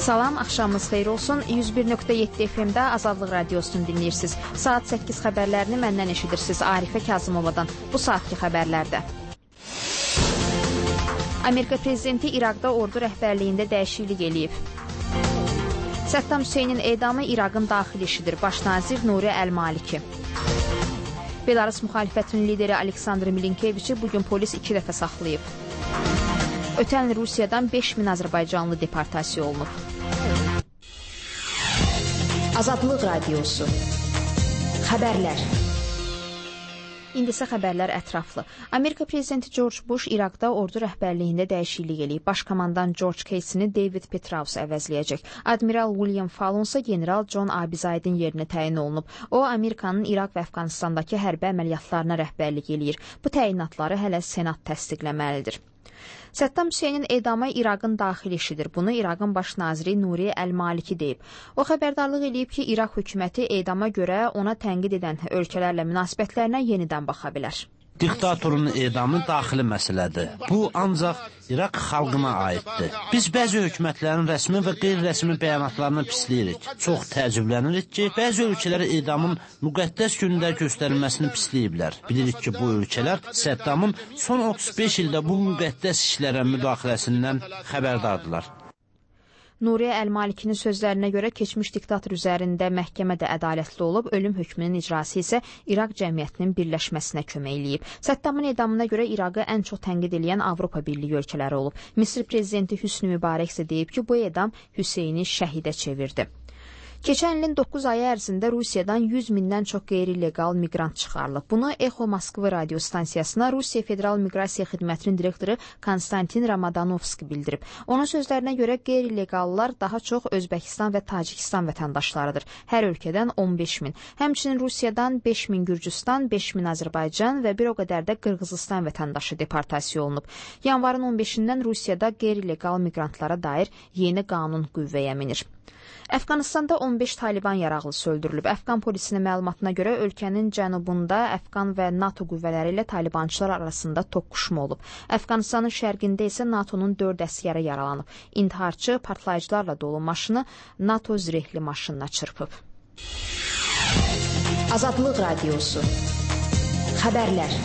Salam, axşamınız xeyir olsun. 101.7 FM-də Azadlıq Radiosunu dinləyirsiniz. Saat 8 xəbərlərini məndən eşidirsiniz Arifə Kazımovadan. Bu saatki xəbərlərdə. Amerika prezidenti İraqda ordu rəhbərliyində dəyişiklik eləyib. Səddam Hüseynin edamı İraqın daxili işidir. Baş nazir Nuri Əl-Maliki. Belarus müxalifətinin lideri Aleksandr Milinkeviçi bugün polis 2 dəfə saxlayıb. Ötən il Rusiyadan 5000 Azərbaycanlı deportasiya olunub. Azadlıq Radiosu. Xəbərlər. İndi isə xəbərlər ətraflı. Amerika prezidenti George Bush İraqda ordu rəhbərliyində dəyişiklik eləyib. Baş komandan George Casey-ni David Petraeus əvəzləyəcək. Admiral William Fallon isə general John Abizaidin yerinə təyin olunub. O, Amerikanın İraq və Əfqanistandakı hərbi əməliyyatlarına rəhbərlik eləyir. Bu təyinatları hələ Senat təsdiqləməlidir. Səddam Hüseynin edamı İraqın daxili işidir. Bunu İraqın baş naziri Nuri Əl-Maliki deyib. O xəbərdarlıq eləyib ki, İraq hökuməti edama görə ona tənqid edən ölkələrlə münasibətlərinə yenidən baxa bilər. Diktatorun edamı daxili məsələdir. Bu ancaq İraq xalqına aiddir. Biz bəzi hökumətlərin rəsmi və qeyri-rəsmi bəyanatlarını pisləyirik. Çox təəccüblənirik ki, bəzi ölkələr edamın müqəddəs gündə göstərilməsini pisləyiblər. Bilirik ki, bu ölkələr Səddamın son 35 ildə bu müqəddəs işlərə müdaxiləsindən xəbərdardılar. Nuri Əl-Malikinin sözlərinə görə keçmiş diktator üzərində məhkəmə də ədalətli olub, ölüm hökmünün icrası isə İraq cəmiyyətinin birləşməsinə kömək eləyib. Səddamın edamına görə İraqı ən çox tənqid edən Avropa Birliyi ölkələri olub. Misir prezidenti Hüsnü Mübarək isə deyib ki, bu edam Hüseyni şəhidə çevirdi. Keçən ilin 9 ayı ərzində Rusiyadan 100 mindən çox qeyri-legal miqrant çıxarılıb. Bunu Echo Moskva radio stansiyasına Rusiya Federal Miqrasiya Xidmətinin direktoru Konstantin Ramadanovski bildirib. Onun sözlərinə görə qeyri-legallar daha çox Özbəkistan və Tacikistan vətəndaşlarıdır. Hər ölkədən 15 min. Həmçinin Rusiyadan 5 min Gürcüstan, 5 min Azərbaycan və bir o qədər də Qırğızistan vətəndaşı deportasiya olunub. Yanvarın 15-dən Rusiyada qeyri-legal miqrantlara dair yeni qanun qüvvəyə minir. Əfqanistanda 15 Taliban yaraqlısı öldürülüb. Əfqan polisinin məlumatına görə ölkənin cənubunda Əfqan və NATO qüvvələri ilə Talibançılar arasında toqquşma olub. Əfqanistanın şərqində isə NATO'nun 4 əsgəri yaralanıb. İntiharçı partlayıcılarla dolu maşını NATO zirehli maşınına çırpıb. Azadlıq Radiosu. Xəbərlər.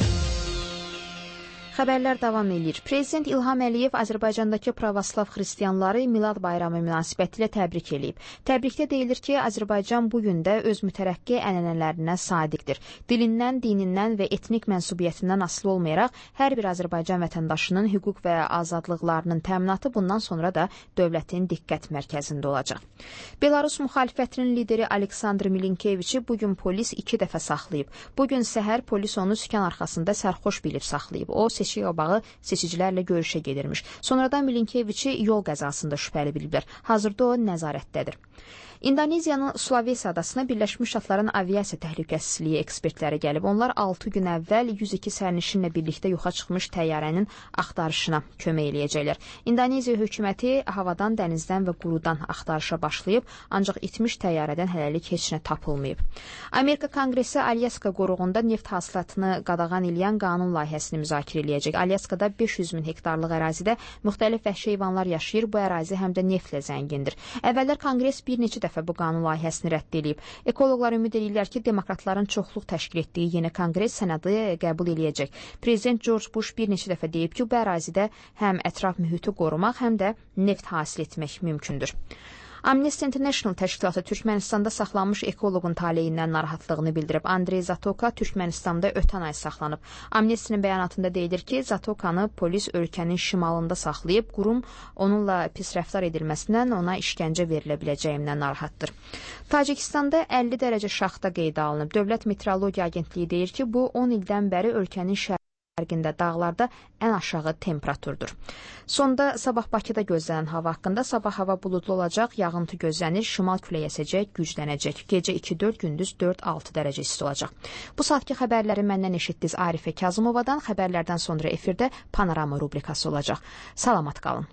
Xəbərlər davam edir. Prezident İlham Əliyev Azərbaycandakı pravoslav xristianları Milad bayramı münasibətilə təbrik eləyib. Təbrikdə deyilir ki, Azərbaycan bu gün də öz mütərəqqi ənənələrinə sadiqdir. Dilindən, dinindən və etnik mənsubiyyətindən asılı olmayaraq hər bir Azərbaycan vətəndaşının hüquq və azadlıqlarının təminatı bundan sonra da dövlətin diqqət mərkəzində olacaq. Belarus müxalifətinin lideri Aleksandr Milinkeviçi bugün polis 2 dəfə saxlayıb. Bugün səhər polis onu sükan arxasında sərxoş bilib saxlayıb. O, seçki obağı seçicilərlə görüşə gedirmiş. Sonradan Milinkeviçi yol qəzasında şübhəli biliblər. Hazırda o nəzarətdədir. İndoneziyanın Sulawesi adasına Birləşmiş Ştatların aviasiya təhlükəsizliyi ekspertləri gəlib. Onlar 6 gün əvvəl 102 sərnişinlə birlikdə yoxa çıxmış təyyarənin axtarışına kömək eləyəcəklər. İndoneziya hökuməti havadan, dənizdən və qurudan axtarışa başlayıb, ancaq itmiş təyyarədən hələlik heç nə tapılmayıb. Amerika Konqresi Alyaska qoruğunda neft hasilatını qadağan eləyən qanun layihəsini müzakirə eləyəcək. Alyaskada 500 min hektarlıq ərazidə müxtəlif vəhşi heyvanlar yaşayır. Bu ərazi həm də neftlə zəngindir. Əvvəllər Konqres bir neçə dəfə bu qanun layihəsini rədd edib. Ekoloqlar ümid edirlər ki, demokratların çoxluq təşkil etdiyi yeni konqres sənədi qəbul eləyəcək. Prezident George Bush bir neçə dəfə deyib ki, bu ərazidə həm ətraf mühiti qorumaq, həm də neft hasil etmək mümkündür. Amnesty International təşkilatı Türkmənistanda saxlanmış ekoloqun taleyindən narahatlığını bildirib. Andrey Zatoka Türkmənistanda ötən ay saxlanıb. Amnesty'nin bəyanatında deyilir ki, Zatokanı polis ölkənin şimalında saxlayıb, qurum onunla pis rəftar edilməsindən ona işgəncə verilə biləcəyindən narahatdır. Tacikistanda 50 dərəcə şaxta qeydə alınıb. Dövlət Meteorologiya Agentliyi deyir ki, bu 10 ildən bəri ölkənin şərqində dağlarda ən aşağı temperaturdur. Sonda sabah Bakıda gözlənən hava haqqında sabah hava buludlu olacaq, yağıntı gözlənir, şimal küləyi əsəcək, güclənəcək. Gecə 2-4, gündüz 4-6 dərəcə isti olacaq. Bu saatki xəbərləri məndən eşitdiniz Arifə Kazımovadan. Xəbərlərdən sonra efirdə Panorama rubrikası olacaq. Salamat qalın.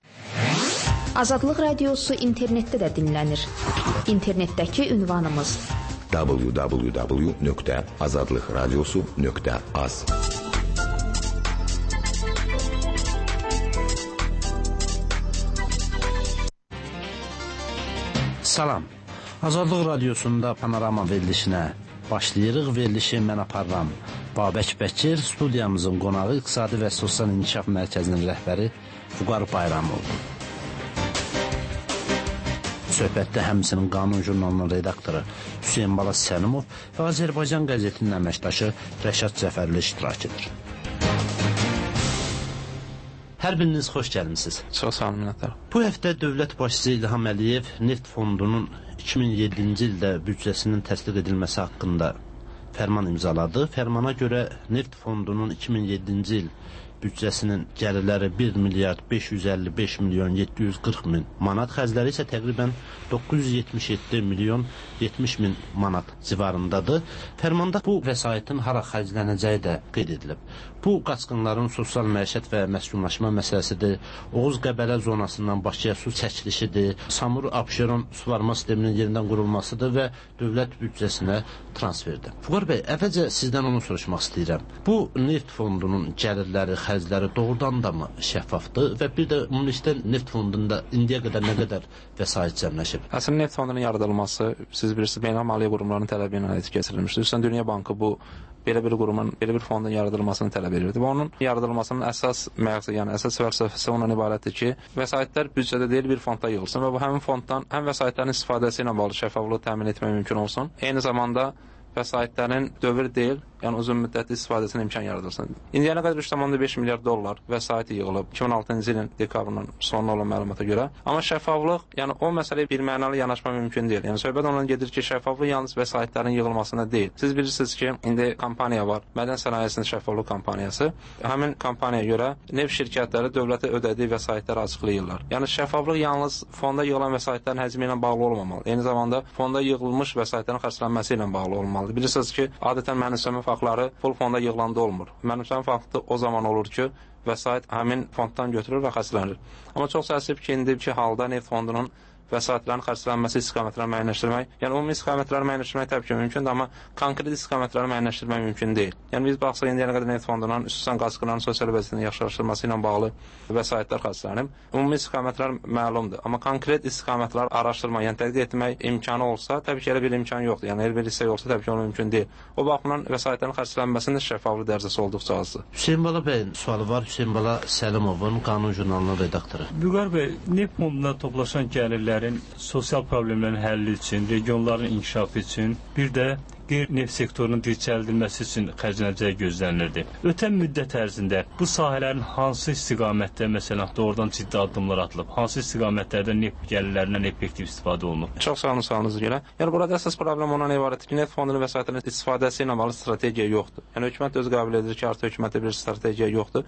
Azadlıq Radiosu internetdə də dinlənir. İnternetdəki ünvanımız www.azadlıqradiosu.az. Salam. Azadlıq Radiosunda Panorama verilişinə başlayırıq. Verilişi mən aparıram. Babək Bəkir, studiyamızın qonağı İqtisadi və Sosial İnkişaf Mərkəzinin rəhbəri Vüqar Bayramov. Söhbətdə həmçinin Qanun jurnalının redaktoru Hüseyn Bala Səlimov və Azərbaycan qəzetinin əməkdaşı Rəşad Cəfərli iştirak edir. Hər biriniz xoş gəlmisiniz. Çox sağ olun, minnətdaram. Bu həftə dövlət başçısı İlham Əliyev Neft Fondunun 2007-ci ildə büdcəsinin təsdiq edilməsi haqqında fərman imzaladı. Fərmana görə Neft Fondunun 2007-ci il büdcəsinin gəlirləri 1 milyard 555 milyon 740 min manat, xərcləri isə təqribən 977 milyon 70 min manat civarındadır. Fərmanda bu vəsaitin hara xərclənəcəyi də qeyd edilib. Bu qaçqınların sosial məişət və məskunlaşma məsələsidir, Oğuz-Qəbələ zonasından Bakıya su çəkilişidir, Samur-Abşeron suvarma sisteminin yerindən qurulmasıdır və dövlət büdcəsinə transferdir. Vüqar bəy, əvvəlcə sizdən onu soruşmaq istəyirəm. Bu Neft Fondunun gəlirləri, xərcləri doğrudan da mı şəffafdır və bir də ümumilikdə Neft Fondunda indiyə qədər nə qədər vəsait cəmləşib? Əslində Neft Fondunun yaradılması, siz bilirsiniz, beynəlmaliyyə qurumlarının tələbi ilə həyata keçirilmişdir. Xüsusən Dünya Bankı bu belə bir qurumun, belə bir fondun yaradılmasını tələb edirdi və onun yaradılmasının əsas məqsədi, yəni əsas fəlsəfəsi ondan ibarətdir ki, vəsaitlər büdcədə deyil bir fondda yığılsın və bu həmin fonddan həm vəsaitlərin istifadəsi ilə bağlı şəffaflığı təmin etmək mümkün olsun, eyni zamanda vəsaitlərin dövr deyil, yəni uzun müddətli istifadəsinə imkan yaradılsın. İndiyənə qədər 3,5 milyard dollar vəsait yığılıb 2006-cı ilin dekabrının sonuna olan məlumata görə. Amma şəffaflıq, yəni o məsələyə birmənalı yanaşma mümkün deyil. Yəni söhbət ondan gedir ki, şəffaflıq yalnız vəsaitlərin yığılmasına deyil. Siz bilirsiniz ki, indi kampaniya var, Mədən Sənayesinin Şəffaflıq kampaniyası. Həmin kampaniyaya görə neft şirkətləri dövlətə ödədiyi vəsaitləri açıqlayırlar. Yəni şəffaflıq yalnız fonda yığılan vəsaitlərin həcmi ilə bağlı olmamalı. Eyni zamanda fonda yığılmış vəsaitlərin xərclənməsi ilə bağlı olmalıdır. Bilirsiniz ki, adətən mənimsəmə faktları full fonda yığılanda olmur. Mənimsəmə faktı o zaman olur ki, vəsait həmin fonddan götürür və xərclənir. Amma çox təəssüf ki, indiki halda Neft Fondunun vəsaitlərin xərclənməsi istiqamətlərini müəyyənləşdirmək, yəni ümumi istiqamətləri müəyyənləşdirmək təbii ki, mümkündür, amma konkret istiqamətləri müəyyənləşdirmək mümkün deyil. Yəni biz baxsaq indiyənə qədər Neft Fondunun xüsusən qaçqınların sosial vəziyyətinin yaxşılaşdırılması ilə bağlı vəsaitlər xərclənib. Ümumi istiqamətlər məlumdur, amma konkret istiqamətləri araşdırmaq, yəni tədqiq etmək imkanı olsa, təbii ki, elə bir imkan yoxdur. Yəni elə bir hissə olsa, təbii ki, onun mümkün deyil. O baxımdan vəsaitlərin xərclənməsində şəffaflıq dərəcəsi olduqca azdır. Hüseyn Bala bəyin sualı var. Hüseyn Bala Səlimovun Qanun jurnalının redaktoru. Vüqar bəy, Neft Fonduna toplaşan gəlirlərin sosial problemlərin həlli üçün, regionların inkişafı üçün, bir də qeyri-neft sektorunun dirçəldilməsi üçün xərclənəcəyi gözlənilirdi. Ötən müddət ərzində bu sahələrin hansı istiqamətdə, məsələn, doğrudan ciddi addımlar atılıb, hansı istiqamətlərdə neft gəlirlərindən effektiv istifadə olunub? Çox sağ olun, sağolunuz'a görə. Yəni burada əsas problem ondan ibarətdir ki, Neft Fondunun vəsaitinin istifadəsi ilə bağlı strategiya yoxdur. Yəni hökumət özü qəbul edir ki, artıq hökumətdə bir strategiya yoxdur.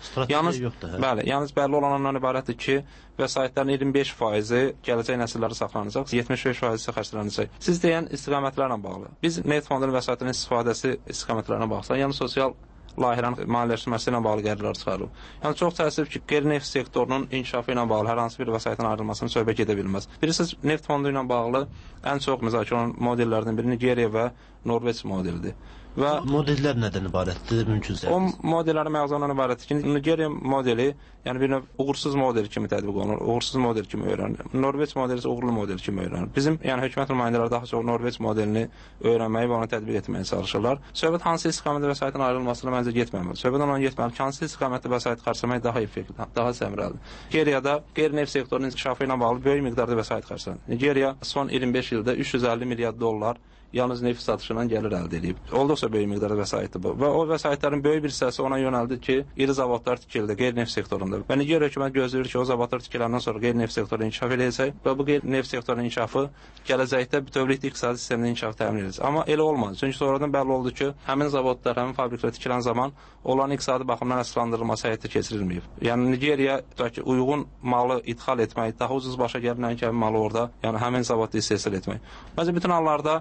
Bəli, yalnız bəlli olan ondan ibarətdir ki, vəsaitlərin 25% gələcək nəsillərə saxlanacaq, 75% isə xərclənəcək. Siz deyən istiqamətlərlə bağlı. Biz Neft Fondunun vəsaitinin istifadəsi istiqamətlərinə baxsaq, yəni sosial layihələrin maliyyələşdirməsi ilə bağlı qərarlar çıxarılıb. Yəni çox təəssüf ki, qeyri-neft sektorunun inkişafı ilə bağlı hər hansı bir vəsaitin ayrılmasını söhbət gedə bilməz. Birisi Neft Fondu ilə bağlı ən çox müzakirə olunan modellərdən biri Nigeriya və Norveç modelidir. Və modellər nədən ibarətdir, mümkünsə? O modellərin məğzı ondan ibarətdir ki, Nigeriya modeli, yəni bir növ uğursuz model kimi tətbiq olunur, uğursuz model kimi öyrənilir. Norveç modeli isə uğurlu model kimi öyrənilir. Bizim, yəni hökumət nümayəndələri daha çox Norveç modelini öyrənməyi və onu tətbiq etməyə çalışırlar. Söhbət hansı istiqamətdə vəsaitin ayrılmasına məncə getməməli. Söhbət ondan getməli ki, hansı istiqamətdə vəsait xərcləmək daha effektiv, daha səmərəlidir. Nigeriyada qeyri-neft sektorunun inkişafı ilə bağlı böyük miqdarda vəsait xərclənir. Nigeriya son 25 ildə 350 milyard dollar yalnız neft satışından gəlir əldə edib. Olduqca böyük miqdarda vəsaitdir bu. Və o vəsaitlərin böyük bir hissəsi ona yönəldi ki, iri zavodlar tikildi qeyri-neft sektorunda. Və Nigeriya hökuməti gözləyir ki, o zavodlar tikiləndən sonra qeyri-neft sektoru inkişaf edəcək və bu qeyri-neft sektorunun inkişafı gələcəkdə bütövlükdə iqtisadi sistemin inkişafı təmin edəcək. Amma elə olmadı. Çünki sonradan bəlli oldu ki, həmin zavodlar, həmin fabriklər tikilən zaman onların iqtisadi baxımdan əsaslandırılması həyata keçirilməyib. Yəni Nigeriya uyğun malı idxal etmək, daha ucuz başa gələn həmin malı orada, yəni həmin zavodda istehsal etmək. Məncə bütün hallarda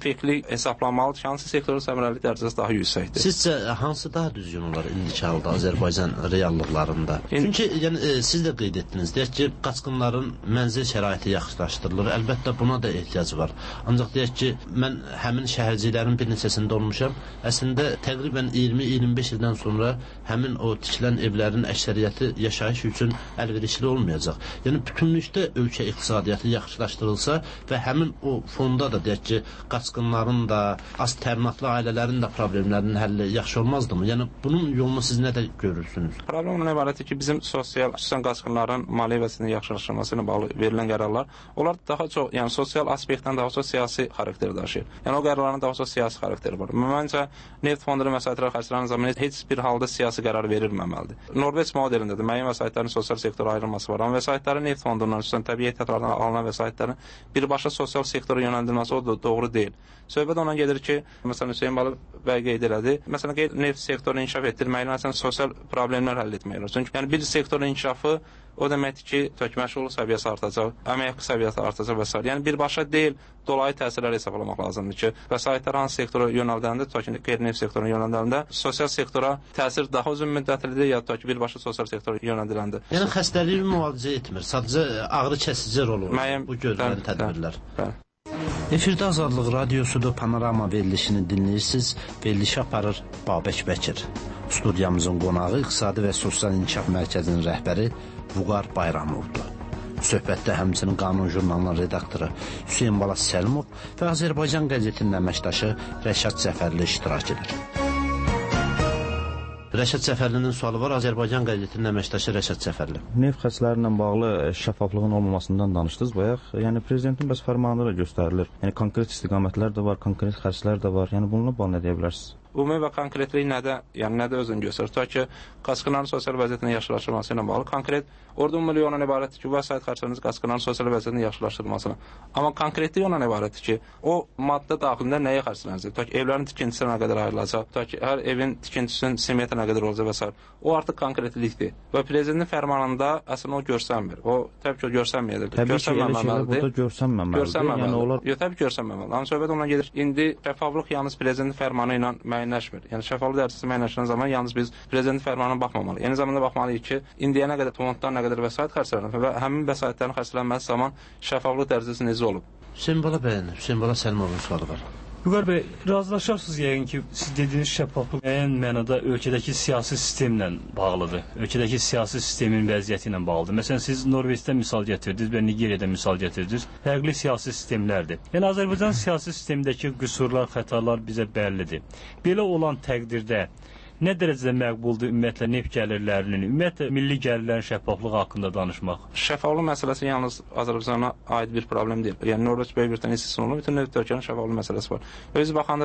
effektli hesablanmalıdır ki, hansı sektorun səmərəlilik dərəcəsi daha yüksəkdir. Sizcə hansı daha düzgün olar indiki halda Azərbaycan reallıqlarında? Çünki siz də qeyd etdiniz, deyək ki, qaçqınların mənzil şəraiti yaxşılaşdırılır. Əlbəttə buna da ehtiyac var. Ancaq deyək ki, mən həmin şəhərcilərin bir neçəsində olmuşam. Əslində təqribən 20-25 ildən sonra həmin o tikilən evlərin əksəriyyəti yaşayış üçün əlverişli olmayacaq. Yəni bütünlükdə ölkə iqtisadiyyatı yaxşılaşdırılsa və həmin o fonda da deyək ki, qaçqınların da, az təminatlı ailələrin də problemlərinin həlli yaxşı olmazdımı? Yəni bunun yolunu siz nədə görürsünüz? Problem ondan ibarətdir ki, bizim sosial, xüsusən qaçqınların maliyyə vəziyyətinin yaxşılaşdırılması ilə bağlı verilən qərarlar, onlar daha çox, yəni sosial aspektdən daha çox siyasi xarakter daşıyır. Yəni o qərarların daha çox siyasi xarakteri var. Məncə neft fondları vəsaitlər xərclənən zaman heç bir halda siyasi qərar verilməməlidir. Norveç modelində də müəyyən vəsaitlərin sosial sektora ayrılması var. Amma vəsaitlərin neft fondundan, xüsusən təbii ehtiyatlardan alınan vəsaitlərin birbaşa sosial sektora yönəldilməsi o da doğru deyil. Söhbət ondan gedir ki, məsələn Hüseyn Balı bəy qeyd elədi. Məsələn, neft sektorunu inkişaf etdirməklə sosial problemlər həll etmək olur. Çünki yəni bir sektorun inkişafı o deməkdir ki, məşğulluq səviyyəsi artacaq, əmək haqqı səviyyəsi artacaq və s. Yəni birbaşa deyil, dolayı təsirləri hesablamaq lazımdır ki, vəsaitlər hansı sektora yönəldəndə, qeyri-neft sektoruna yönəldəndə sosial sektora təsir daha uzun müddətlidir ya da ki, birbaşa sosial sektora yönəldiləndə. Yəni xəstəliyi müalicə etmir, sadəcə ağrı kəsici rol olur bu görülən tədbirlər. Efirdə Azadlıq Radiosudur, Panorama verilişini dinləyirsiniz. Verilişi aparır Babək Bəkir. Studiyamızın qonağı İqtisadi və Sosial İnkişaf Mərkəzinin rəhbəri Vüqar Bayramovdur. Söhbətdə həmçinin Qanun jurnalının redaktoru Hüseyn Bala Səlimov və Azərbaycan qəzetinin əməkdaşı Rəşad Cəfərli iştirak edir. Rəşad Cəfərlinin sualı var. Azərbaycan qəzetinin əməkdaşı Rəşad Cəfərli. Neft xərclərlə bağlı şəffaflığın olmamasından danışdınız bayaq. Yəni prezidentin bəs fərmanında da göstərilir. Yəni konkret istiqamətlər də var, konkret xərclər də var. Yəni bununla bağlı nə deyə bilərsiniz? Ümumi və konkretlik nədə özünü göstərir? Ta ki, qaçqınların sosial vəziyyətinin yaxşılaşdırılması ilə bağlı konkret orada 10 milyondan ibarətdir ki, vəsait xərcləriniz qaçqınların sosial vəziyyətinin yaxşılaşdırılmasına. Amma konkretlik ondan ibarətdir ki, o maddə daxilində nəyə xərclənəcək? Ta ki, evlərin tikintisi nə qədər ayrılacaq? Ta ki, hər evin tikintisinin simiyyəti nə qədər olacaq və s. O artıq konkretlikdir. Və prezidentin fərmanında əslində o görsənmir. O təbii ki, o görsənməyədir. Təbii ki, elə şeylər burada görsənməməlidir. Yəni onlar təbii ki, görsənməməlidir. Amma söhbət ondan gedir. İndi şəffaflıq yalnız prezidentin fərmanı ilə müəyyənləşmir. Yəni şəffaflıq dərəcəsi müəyyənləşən zaman yalnız biz prezidentin fərmanına baxmamalıyıq. Eyni zamanda baxmalıyıq ki, indiyənə qədər fonddan nə qədər vəsait xərclənir və həmin vəsaitlərin xərclənməsi zaman şəffaflıq dərəcəsi necə olub? Hüseyn Bala bəyin, Hüseyn Bala Səlimovun sualı var. Vüqar bəy, razılaşarsınız yəqin ki, siz dediyiniz şəffaflıq müəyyən mənada ölkədəki siyasi sistemlə bağlıdır. Ölkədəki siyasi sistemin vəziyyəti ilə bağlıdır. Məsələn, siz Norveçdən misal gətirdiniz və Nigeriyadan misal gətirdiniz. Fərqli siyasi sistemlərdir. Yəni Azərbaycan siyasi sistemindəki qüsurlar, xətalar bizə bəllidir. Belə olan təqdirdə nə dərəcədə məqbuldur ümumiyyətlə neft gəlirlərinin, ümumiyyətlə milli gəlirlərin şəffaflığı haqqında danışmaq? Şəffaflıq məsələsi yalnız Azərbaycana aid bir problem deyil. Yəni Norveç böyük bir istisna olunur, bütün neft ölkələrinin şəffaflıq məsələsi var. Öz baxanda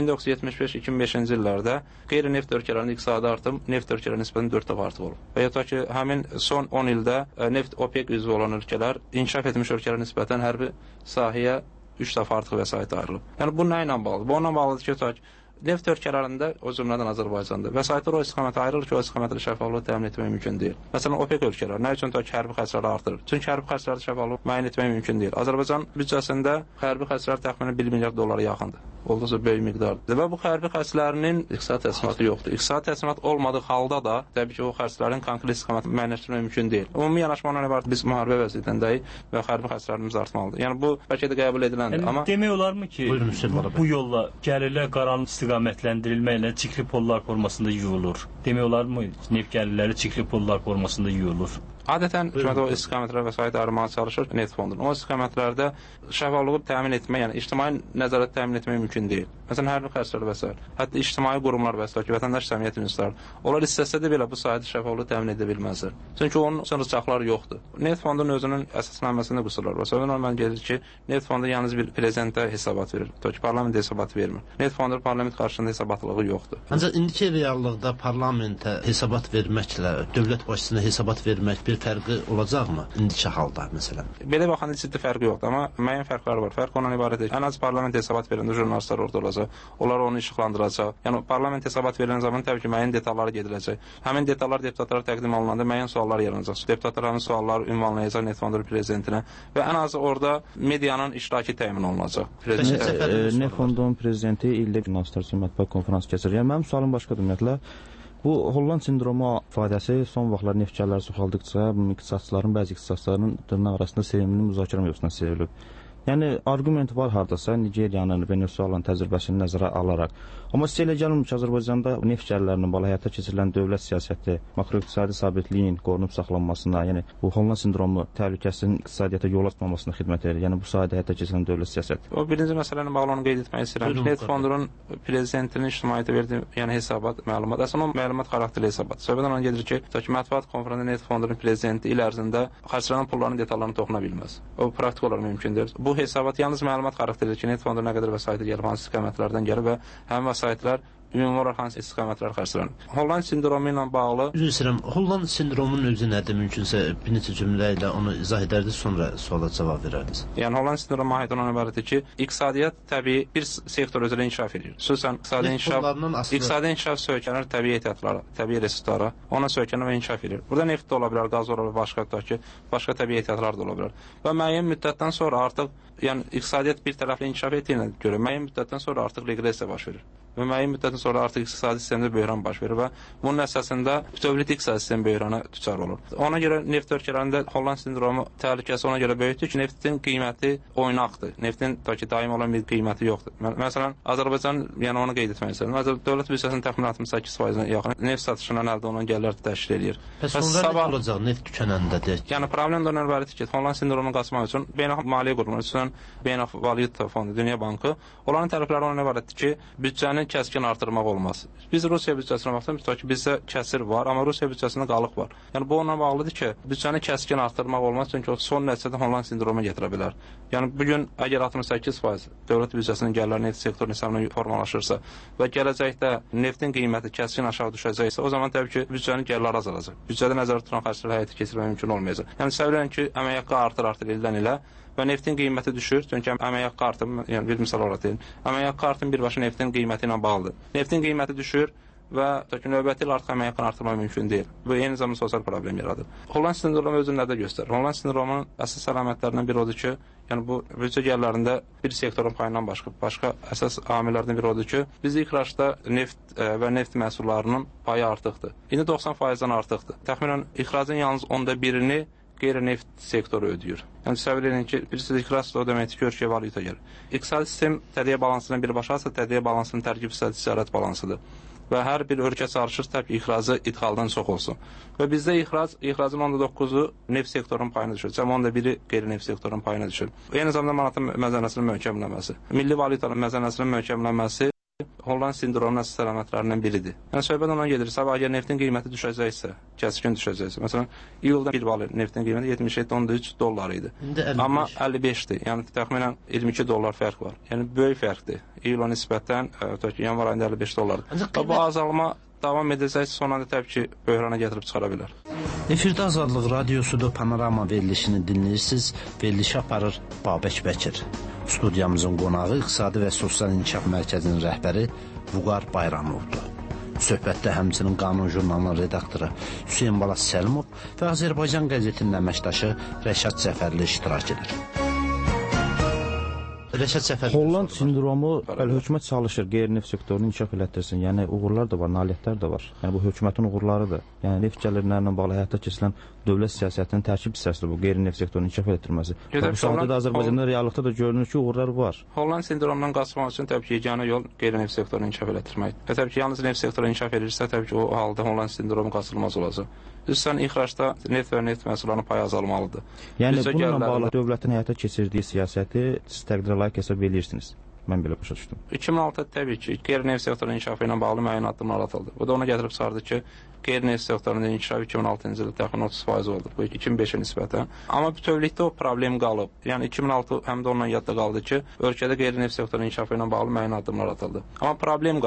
1975-2005-ci illərdə qeyri-neft ölkələrinin iqtisadi artım neft ölkələrə nisbətən 4 dəfə artıq olub. Və ya da ki, həmin son 10 ildə neft OPEC üzvü olan ölkələr inkişaf etmiş ölkələrə nisbətən hər bir sahəyə 3 dəfə artıq vəsait ayrılıb. Yəni bu nə ilə bağlıdır? Bu onunla bağlıdır ki, neft ölkələrində, o cümlədən Azərbaycanda vəsaitlər o istiqamətə ayrılır ki, o istiqamətlə şəffaflığı təmin etmək mümkün deyil. Məsələn, OPEC ölkələri nə üçün hərbi xərcləri artırır? Çünki hərbi xərclərdə şəffaflığı müəyyən etmək mümkün deyil. Azərbaycan büdcəsində hərbi xərclər təxminən 1 milyard dollara yaxındır. Olduqca böyük miqdardır. Və bu hərbi xərclərinin iqtisadi təsiratı yoxdur. İqtisadi təsirat olmadığı halda da, təbii ki, o xərclərin konkret istiqamətini müəyyənləşdirmək mümkün deyil. Ümumi yanaşma ilə ibarət biz müharibə vəziyyətindəyik və hərbi xərclərimiz artmalıdır. Yəni bu bəlkə də qəbul ediləndir. Yəni, amma demək olarmı ki, bu yolla gəlirlər qaranlıq istiqamətləndirilməklə çirkli pollar formasında yuyulur? Demək olarmı neft gəlirləri çirkli pollar formasında yuyulur? Adətən hökumət o istiqamətlərə vəsait ayırmağa çalışır neft fondunun. O istiqamətlərdə şəffaflığı təmin etmək, yəni ictimai nəzarət təmin etmək mümkün deyil. Məsələn, hərbi xərclər və s. Hətta ictimai qurumlar və s. ki, vətəndaş cəmiyyət ünsləri, onlar istəsə də belə bu sahədə şəffaflığı təmin edə bilməzlər. Çünki onun üçün rıçaqları yoxdur. Neft fondunun özünün əsasnaməsində qüsurlar var. Sonra mən gedir ki, neft fondu yalnız bir prezidentə hesabat verir. Ki, parlament hesabat vermir. Neft fondu parlament qarşısında hesabatlığı yoxdur. Ancaq indiki reallıqda parlamentə hesabat verməklə, dövlət başçısına hesabat vermək bir bir fərqi olacaqmı indiki halda məsələn? Belə baxanda ciddi fərqi yoxdur, amma müəyyən fərqlər var. Fərq ondan ibarətdir. Ən az parlament hesabat verəndə jurnalistlər orada olacaq. Onlar onu işıqlandıracaq. Yəni parlament hesabat verilən zaman təbii ki, müəyyən detallara gediləcək. Həmin detallar deputatlara təqdim olunanda müəyyən suallar yaranacaq. Deputatlar həmin sualları ünvanlayacaq Neft Fondu prezidentinə və ən az orada medianın iştirakı təmin olunacaq. Neft Fondunun prezidenti ildə jurnalistlər üçün mətbuat konfransı keçirir. Yəni mənim sualım başqadır ümumiyyətlə. Bu Holland sindromu ifadəsi son vaxtlar neftçilərə çoxaldıqca iqtisadçıların, bəzi iqtisadçıların dırnaq arasında sevimli müzakirə mövzusuna çevrilib. Yəni argument var hardasa Nigeriyanın Venezuelanın təcrübəsini nəzərə alaraq. Amma sizə elə gəlmir ki, Azərbaycanda neft gəlirlərinin bağlı həyata keçirilən dövlət siyasəti makroiqtisadi sabitliyin qorunub saxlanmasına, yəni bu Holland sindromu təhlükəsinin iqtisadiyyata yol açmamasına xidmət edir. Yəni bu sahədə həyata keçirilən dövlət siyasəti. O birinci məsələni bağlı onu qeyd etmək istəyirəm. Neft Fondunun prezidentinin ictimaiyyətə verdiyi, yəni hesabat, məlumat, əslində o məlumat xarakterli hesabat. Söhbət ondan gedir ki, mətbuat konfransında Neft Fondunun prezidenti il ərzində xərclənən pulların detallarına toxuna bilməz. O praktik olaraq mümkün deyil. Bu hesabat yalnız məlumat xarakterlidir ki, Neft Fondu nə qədər vəsaitə gəlib, hansı istiqamətlərdən gəlib və həmin vəsaitlər ümumi olaraq hansı istiqamətlər xərclənir. Holland sindromu ilə bağlı... Üzr istəyirəm, Holland sindromunun özü nədir? Mümkünsə bir neçə cümlə ilə onu izah edərdiniz, sonra suala cavab verərdiniz. Yəni Holland sindromu aid olan ibarətdir ki, iqtisadiyyat təbii bir sektor özülə inkişaf edir. Xüsusən iqtisadi inkişaf söykənir təbii ehtiyatlara, təbii resurslara, ona söykənir və inkişaf edir. Burada neft də ola bilər, qaz ola bilər, başqa təbii ehtiyatlar da ola bilər. Və müəyyən müddətdən sonra artıq, yəni iqtisadiyyat bir tərəfli inkişaf etdiyinə görə müəyyən müddətdən sonra artıq reqressiya baş verir. Və müəyyən müddətdən sonra artıq iqtisadi sistemdə böhran baş verir və bunun əsasında bütövlükdə iqtisadi sistem böhrana düçar olur. Ona görə neft ölkələrində Holland sindromu təhlükəsi ona görə böyükdür ki, neftin qiyməti oynaqdır. Neftin daim olan bir qiyməti yoxdur. Məsələn, Azərbaycan, yəni onu qeyd etmək istəyirəm. Dövlət büdcəsinin təxminən 68%-nə yaxın neft satışından əldə olunan gəlirlər təşkil edir. Bəs onlar nə olacaq neft tükənəndə deyək? Yəni problem də ondan ibarətdir ki, Holland sindromunu qaçmaq üçün beynəlxalq maliyyə qurumları, xüsusən Beynəlxalq Valyuta Fondu, Dünya Bankı, onların tərəfləri ondan ibarətdir ki, büdcəni kəskin artırmaq olmaz. Biz Rusiya büdcəsinə baxsaq, tutaq ki, bizdə kəsir var, amma Rusiya büdcəsində qalıq var. Yəni bu onunla bağlıdır ki, büdcəni kəskin artırmaq olmaz, çünki o son nəticədə Holland sindromu gətirə bilər. Yəni bu gün əgər 68% dövlət büdcəsinin gəlirləri neft sektorunun hesabına formalaşırsa və gələcəkdə neftin qiyməti kəskin aşağı düşəcəksə, o zaman təbii ki, büdcənin gəlirləri azalacaq. Büdcədə nəzərdə tutulan xərcləri həyata keçirmək mümkün olmayacaq. Yəni səbəb ki, əmək haqqı artır ildən ilə və neftin qiyməti düşür, çünki əmək haqqı artım, yəni bir misal olaraq deyim, əmək haqqı artım birbaşa neftin qiyməti ilə bağlıdır. Neftin qiyməti düşür və növbəti il artıq əmək haqqını artırmaq mümkün deyil. Bu eyni zamanda sosial problem yaradır. Holland sindromu özünü nədə göstərir? Holland sindromunun əsas əlamətlərindən biri odur ki, yəni bu büdcə gəlirlərində bir sektorun payından başqa əsas amillərdən biri odur ki, biz ixracda neft və neft məhsullarının payı artıqdır. İndi 90%-dən artıqdır. Təxminən ixracın yalnız 1/10-ni qeyri-neft sektoru ödəyir. Yəni səbəb edin ki, birisi ixrac da o deməkdir ki, ölkəyə valyuta gəlir. İqtisadi sistem tədqiq balansından birbaşa tədqiq balansının tərkib hissəsi ticarət balansıdır. Və hər bir ölkə çalışır təbii ki, ixracı idxaldan çox olsun. Və bizdə ixracın 9%-u neft sektorunun payına düşür. Cəmi 1/i qeyri-neft sektorunun payına düşür. Eyni zamanda manatın məzənəsinin möhkəmlənməsi, milli valyutanın məzənəsinin möhkəmlənməsi Holland sindromunun əsas əlamətlərindən biridir. Yəni söhbət ondan gedir. Sabah əgər neftin qiyməti düşəcəksə, kəskin düşəcəksə, məsələn, iyulda bir barel neftin qiyməti 77.3 dollar idi. Amma 55-dir. Yəni təxminən 22 dollar fərq var. Yəni böyük fərqdir. İyula nisbətən yanvar ayında 55 dollardır. Bu azalma davam edəcəksə sonunda təbii ki, böhrana gətirib çıxara bilər. Efirdə Azadlıq Radiosuda Panorama verilişini dinləyirsiniz. Verilişi aparır Babək Bəkir. Studiyamızın qonağı İqtisadi və Sosial İnkişaf Mərkəzinin rəhbəri Vüqar Bayramovdur. Söhbətdə həmçinin Qanun jurnalının redaktoru Hüseyn Balas Səlimov və Azərbaycan qəzetinin əməkdaşı Rəşad Cəfərli iştirak edir. Holland sindromu hökumət çalışır qeyri-neft sektorunu inkişaf elətdirsin. Yəni uğurlar da var, nailiyyətlər də var. Yəni bu hökumətin uğurlarıdır. Yəni neft gəlirlərlə bağlı həyata keçirilən dövlət siyasətinin tərkib hissəsidir bu qeyri-neft sektorunun inkişaf elətdirilməsi. Bu sahədə də Azərbaycanda reallıqda da görünür ki, uğurlar var. Holland sindromundan qaçmaq üçün təbii ki, yeganə yol qeyri-neft sektorunu inkişaf elətdirməkdir. Və təbii ki, yalnız neft sektoru inkişaf edirsə, təbii ki, o halda Holland sindromu qaçılmaz olacaq. Xüsusən ixracda neft və neft məhsullarının payı azalmalıdır. Yəni bununla bağlı dövlətin həyata keçirdiyi siyasəti siz təqdirə layiq hesab edirsiniz. Mən belə başa düşdüm. 2006-da təbii ki, qeyri-neft sektorunun inkişafı ilə bağlı müəyyən addımlar atıldı. Bu da ona gətirib çıxardı ki, qeyri-neft sektorunun inkişafı 2006-cı ildə təxminən 30% oldu. Bu 2005-ə nisbətən. Amma bütövlükdə o problem qalıb. Yəni 2006 həm də ondan yadda qaldı ki, ölkədə qeyri-neft sektorunun inkişafı ilə bağlı müəyyən addımlar atıldı. Amma problem qalıb.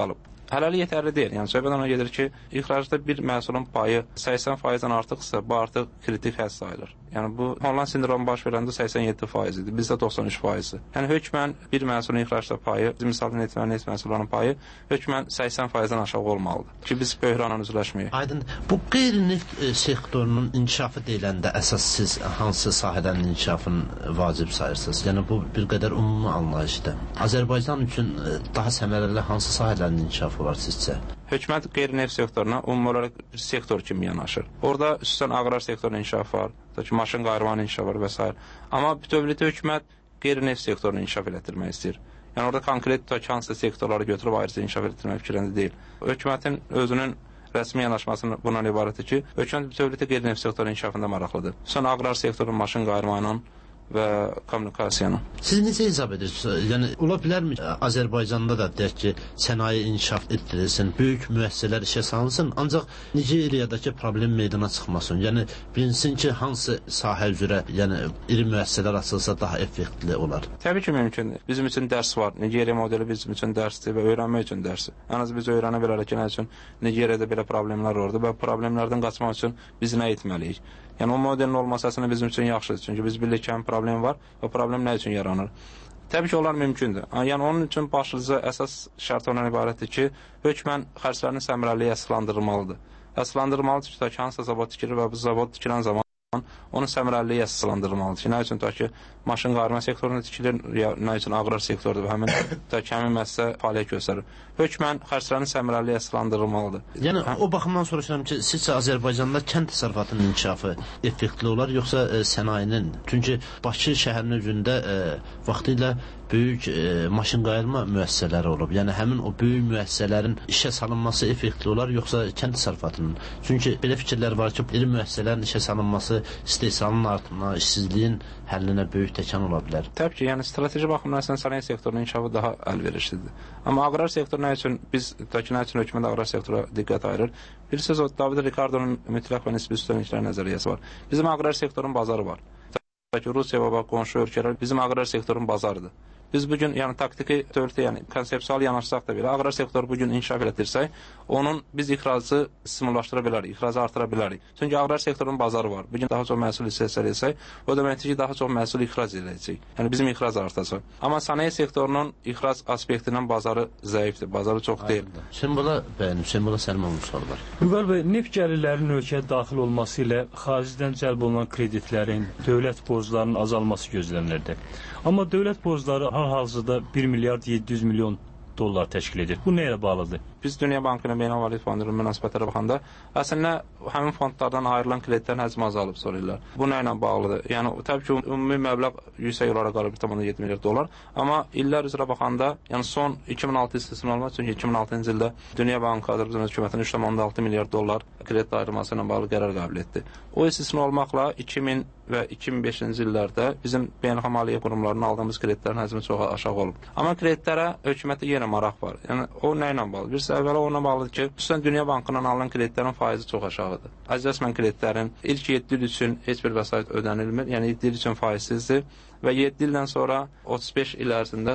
hələlik yetərli deyil. Yəni söhbət ona gedir ki, ixracda bir məhsulun payı 80%-dən artıqsa, bu artıq kritik hədd sayılır. Yəni bu Holland sindromu baş verəndə 87% idi, bizdə 93%. Yəni hökmən bir məhsulun ixracda payı, misal neft məhsullarının payı hökmən 80%-dən aşağı olmalıdır ki, biz böhranla üzləşməyək. Aydın, bu qeyri-neft sektorunun inkişafı deyiləndə əsas siz hansı sahələrin inkişafını vacib sayırsınız? Yəni bu bir qədər ümumi anlayışdır. Azərbaycan üçün daha səmərəli hansı sahələrin inkişafı var sizcə? Hökumət qeyri-neft sektoruna ümumi olaraq bir sektor kimi yanaşır. Orada xüsusən aqrar sektorunun inkişafı var, maşın qayırmanın inkişafı var və s. Amma bütövlükdə hökumət qeyri-neft sektorunu inkişaf etdirmək istəyir. Yəni orada konkret hansı sektorları götürüb ayrıca inkişaf etdirmək fikrində deyil. Hökumətin özünün rəsmi yanaşmasının bundan ibarətdir ki, hökumət bütövlükdə qeyri-neft sektorunun inkişafında maraqlıdır. Xüsusən aqrar sektorunun, maşın qayırmanın və kommunikasiyanın. Siz necə hesab edirsiniz? Yəni ola bilərmi Azərbaycanda da deyək ki, sənaye inkişaf etdirilsin, böyük müəssisələr işə salınsın, ancaq Nigeriyadakı problem meydana çıxmasın. Yəni bilinsin ki, hansı sahə üzrə, yəni iri müəssisələr açılsa daha effektli olar. Təbii ki, mümkündür. Bizim üçün dərs var. Nigeriya modeli bizim üçün dərsdir və öyrənmək üçün dərsdir. Ən az biz öyrənə bilərik ki, nə üçün Nigeriyada belə problemlər orada və problemlərdən qaçmaq üçün biz nə etməliyik? Yəni o modelin olması əslində bizim üçün yaxşıdır. Çünki biz bilirik ki, problem var və problem nə üçün yaranır? Təbii ki, onlar mümkündür. Yəni onun üçün başlıca əsas şərt ondan ibarətdir ki, hökmən xərclərinin səmərəliliyi əsaslandırılmalıdır. Əsaslandırılmalıdır ki, hansısa zavod tikilir və bu zavod tikilən zaman onun səmərəliliyi əsaslandırılmalıdır ki, nə üçün ki, maşın qayırma sektorunda tikilir, ya nə üçün aqrar sektordur və həmin müəssisə fəaliyyət göstərir. Hökmən xərclərin səmərəliliyi əsaslandırılmalıdır. Yəni o baxımdan soruşuram ki, sizcə Azərbaycanda kənd təsərrüfatının inkişafı effektli olar, yoxsa sənayenin? Çünki Bakı şəhərinin özündə vaxtilə böyük maşın qayırma müəssisələri olub. Yəni həmin o böyük müəssisələrin işə salınması effektli olar, yoxsa kənd təsərrüfatının? Çünki belə fikirlər var ki, iri müəssisələrin işə salınması istehsalın artımına, işsizliyin həllinə böyük təkan ola bilər. Təbii ki, yəni strateji baxımdan sənaye sektorunun inkişafı daha əlverişlidir. Amma aqrar sektoru nə üçün biz nə üçün hökumət aqrar sektora diqqət ayırır? Bilirsiniz, o David Ricardo'nun mütləq və nisbi üstünlüklər nəzəriyyəsi var. Bizim aqrar sektorun bazarı var. Təbii ki, Rusiya və qonşu ölkələr bizim aqrar sektorun bazarıdır. Biz bugün yəni taktiki dövlətə, yəni konseptual yanaşsaq da belə, aqrar sektoru bugün inkişaf etdirsək, onun biz ixracı stimullaşdıra bilərik, ixracı artıra bilərik. Çünki aqrar sektorunun bazarı var. Bugün daha çox məhsul istehsal etsək, o deməkdir ki, daha çox məhsul ixrac edəcək. Yəni bizim ixrac artacaq. Amma sənaye sektorunun ixrac aspektindən bazarı zəifdir, bazarı çox deyil. Sembola Səlman sual var. Vüqar bəy, neft gəlirlərinin ölkəyə daxil olması ilə xaricdən cəlb olunan kreditlərin, dövlət borclarının azalması gözlənilirdi. Amma dövlət borcları hal-hazırda 1 milyard 700 milyon dollar təşkil edir. Bu nəyə bağlıdır? Biz Dünya Bankının Beynəlxalq Fondunun münasibətlərə baxanda əslində həmin fondlardan ayrılan kreditlərin həcmi azalıb soruyorlar. Bu nə ilə bağlıdır? Yəni təbii ki, ümumi məbləğ yüksək olaraq qalır 1,7 milyard dollar, amma illər üzrə baxanda, yəni son 2006 istisna olmaz, çünki 2006-cı ildə Dünya Bankı Azərbaycan hökumətinin 3,6 milyard dollar kredit ayrılması ilə bağlı qərar qəbul etdi. O istisna olmaqla 2000 və 2005-ci illərdə bizim beynəlxalq maliyyə qurumlarının aldığımız kreditlərin həcmi çox aşağı olub. Amma kreditlərə hökumətdə yenə maraq var. Yəni o nə ilə bağlı? Bir əvvəla ona bağlıdır ki, xüsusən Dünya Bankından alınan kreditlərin faizi çox aşağıdır. Azərbaycan kreditlərin ilk 7 il üçün heç bir vəsait ödənilmir, yəni 7 il üçün faizsizdir və 7 ildən sonra 35 il ərzində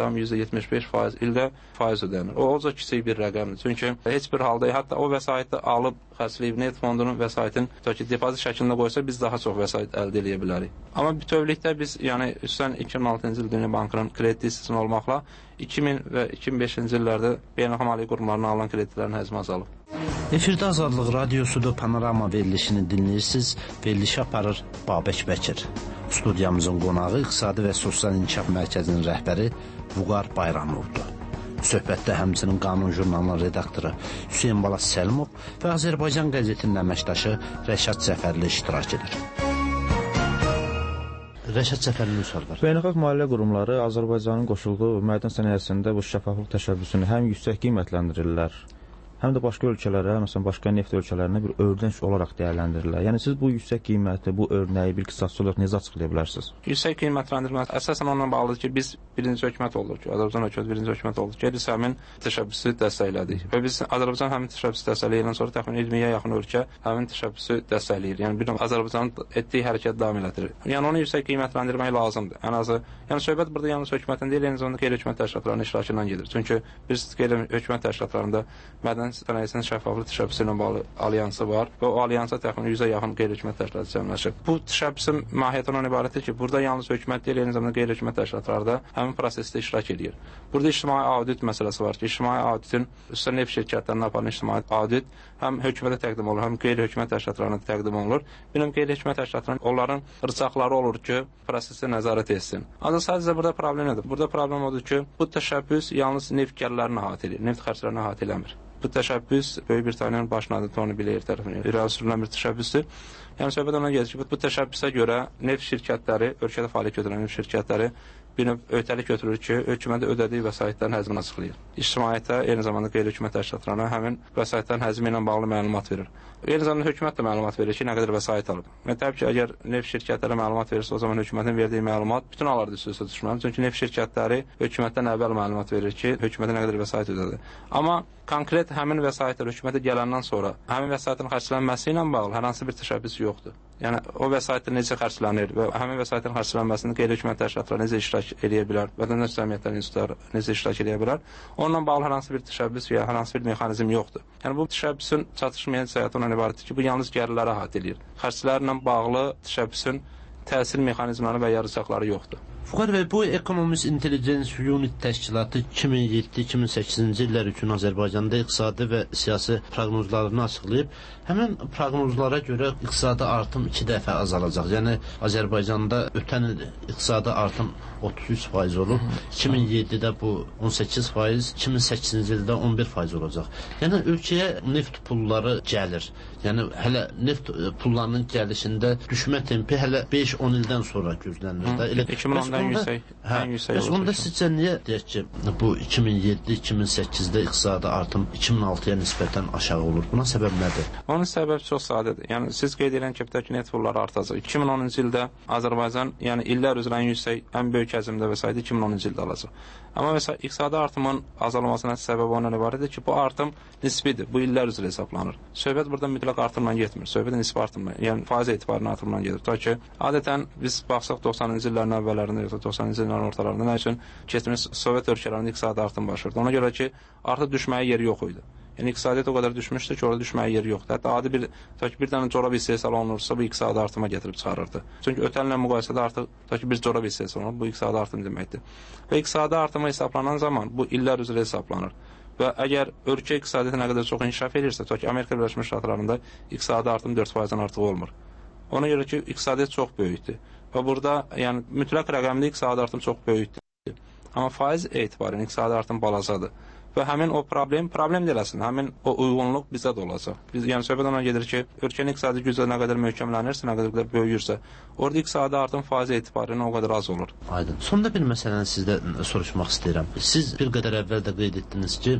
0,75% ildə faiz ödənir. O olca kiçik bir rəqəmdir. Çünki heç bir halda hətta o vəsaiti alıb xərcləyib neft fondunun vəsaitin depozit şəklində qoysa biz daha çox vəsait əldə edə bilərik. Amma bütövlükdə biz yəni xüsusən 2006-cı il Dünya Bankının kredit istisna olmaqla 2000 və 2005-ci illərdə beynəlxalq maliyyə qurumlarından alınan kreditlərin həcmi azalıb. Efirdə Azadlıq Radiosuda Panorama verilişini dinləyirsiniz. Verilişi aparır Babək Bəkir. Studiyamızın qonağı İqtisadi və Sosial İnkişaf Mərkəzinin rəhbəri Vüqar Bayramovdur. Söhbətdə həmçinin Qanun jurnalının redaktoru Hüseyn Balas Səlimov və Azərbaycan qəzetinin əməkdaşı Rəşad Cəfərli iştirak edir. Rəşad Cəfərli sual var. Beynəlxalq maliyyə qurumları Azərbaycanın qoşulduğu mədən sənayesində bu şəffaflıq təşəbbüsünü həm yüksək qiymətləndirirlər, həm də başqa ölkələrə, məsələn, başqa neft ölkələrinə bir ördək olaraq dəyərləndirirlər. Yəni siz bu yüksək qiyməti, bu örnəyi bir qisasçı olaraq necə açıqlaya bilərsiniz? Yüksək qiymətləndirmə əsasən onunla bağlıdır ki, biz birinci hökumət olduq ki, Azərbaycan hökuməti birinci hökumət olduq ki, biz həmin təşəbbüsü dəstəklədik. Və biz Azərbaycan həmin təşəbbüsü dəstəkləyəndən sonra təxminən 20-yə yaxın ölkə həmin təşəbbüsü dəstəkləyir. Yəni bir Azərbaycanın etdiyi hərəkət davam elətdirir. Yəni onu yüksək qiymətləndirmək lazımdır. Ən azı, yəni söhbət burada yalnız hökumətin deyil, eyni zamanda qeyri-hökumət təşkilatlarının iştirakından gedir. Çünki biz qeyri-hökumət təşkilatlarında mədən sənayesinin şəffaflıq təşəbbüsü ilə bağlı alyansı var və o alyansa təxminən 100-ə yaxın qeyri-hökumət təşkilatı cəmləşir. Bu təşəbbüsün mahiyyəti ondan ibarətdir ki, burada yalnız hökumət deyil, eyni zamanda qeyri-hökumət təşkilatları da həmin prosesdə iştirak edir. Burada ictimai audit məsələsi var ki, ictimai auditin xüsusən neft şirkətlərindən aparılan ictimai audit həm hökumətə təqdim olunur, həm qeyri-hökumət təşkilatlarına təqdim olunur. Bir qeyri-hökumət təşkilatlarının onların rıçaqları olur ki, prosesi nəzarət etsin. Ancaq sadəcə burada problem nədir? Burada problem odur ki, bu təşəbbüs yalnız neft gəlirlərini əhatə edir, neft xərclərini əhatə eləmir. Bu təşəbbüs Böyük Britaniyanın baş naziri Tony Blair tərəfindən irəli sürülən bir təşəbbüsdür. Yəni söhbət ona gəlir ki, bu təşəbbüsə görə neft şirkətləri, ölkədə fəaliyyət götürən neft şirkətləri bir növ öhdəlik götürür ki, hökumətə ödədiyi vəsaitlərin həzmini açıqlayır. İctimaiyyətə, eyni zamanda qeyri-hökumət təşkilatlarına həmin vəsaitlərin həzmi ilə bağlı məlumat verir. Eyni zamanda hökumət də məlumat verir ki, nə qədər vəsait alıb. Və təbii ki, əgər neft şirkətləri məlumat verirsə, o zaman hökumətin verdiyi məlumat bütün hallarda üstə düşməlidir. Çünki neft şirkətləri hökumətdən əvvəl məlumat verir ki, hökumətə nə qədər vəsait ödədi. Amma konkret həmin vəsaitlər hökumətə gələndən sonra həmin vəsaitin xərclənməsi ilə bağlı hər hansı bir təşəbbüs yoxdur. Yəni o vəsaitlər necə xərclənir və həmin vəsaitin xərclənməsində qeyri-hökumət təşkilatları necə iştirak edə bilər, vətəndaş cəmiyyətləri institutları necə iştirak edə bilər, onunla bağlı hər hansı bir təşəbbüs və ya hər hansı bir mexanizm yoxdur. Yəni bu təşəbbüsün çatışmayan cəhəti ondan ibarətdir ki, bu yalnız gəlirləri əhatə edir. Xərclərlə bağlı təşəbbüsün təsir mexanizmləri və ya rıçaqları yoxdur. Fuqar bəy, bu Economist Intelligence Unit təşkilatı 2007-2008-ci illər üçün Azərbaycanda iqtisadi və siyasi proqnozlarını açıqlayıb. Həmin proqnozlara görə iqtisadi artım 2 dəfə azalacaq. Yəni Azərbaycanda ötən il iqtisadi artım 33% olub. 2007-də bu 18%, 2008-ci ildə 11% olacaq. Yəni ölkəyə neft pulları gəlir. Yəni hələ neft pullarının gəlişində düşmə tempi hələ 5-10 ildən sonra gözlənilir də. Elə 2010-dan yüksək. Bəs onda sizcə niyə deyək ki, bu 2007-2008-də iqtisadi artım 2006-ya nisbətən aşağı olur? Buna səbəb nədir? Onun səbəbi çox sadədir. Yəni siz qeyd edən ki, neft pulları artacaq. 2010-cu ildə Azərbaycan, yəni illər üzrə ən yüksək, ən böyük həcmdə vəsait 2010-cu ildə alacaq. Amma məsələn iqtisadi artımın azalmasına səbəb ondan ibarətdir ki, bu artım nisbidir. Bu illər üzrə hesablanır. Söhbət burada mütləq artımla getmir. Söhbət nisbi artımla, yəni faiz etibarlı artımla gedir. Ta ki, adətən biz baxsaq 90-cı illərin əvvəllərində yoxsa 90-cı illərin ortalarında nə üçün keçmiş Sovet ölkələrində iqtisadi artım başladı. Ona görə ki, artıq düşməyə yeri yox idi. Yəni iqtisadiyyat o qədər düşmüşdü ki, orada düşməyə yeri yoxdur. Hətta adi bir dənə corab hissəsi alınırsa, bu iqtisadi artıma gətirib çıxarırdı. Çünki ötən illə müqayisədə artıq bir corab hissəsi alınır, bu iqtisadi artım deməkdir. Və iqtisadi artıma hesablanan zaman bu illər üzrə hesablanır. Və əgər ölkə iqtisadiyyatı nə qədər çox inkişaf edirsə, ki, Amerika Birləşmiş Ştatlarında iqtisadi artım 4%-dən artıq olmur. Ona görə ki, iqtisadiyyat çox böyükdür. Və burada yəni mütləq rəqəmli iqtisadi artım çox böyükdür. Amma faiz etibarən iqtisadi artım balacadır. Və həmin o problem deyiləsin, həmin o uyğunluq bizdə də olacaq. Biz yəni söhbət ona gedir ki, ölkənin iqtisadi gücü nə qədər möhkəmlənirsə, nə qədər böyüyürsə, orada iqtisadi artım faiz etibarən o qədər az olur. Aydın. Sonda bir məsələni sizdən soruşmaq istəyirəm. Siz bir qədər əvvəl də qeyd etdiniz ki,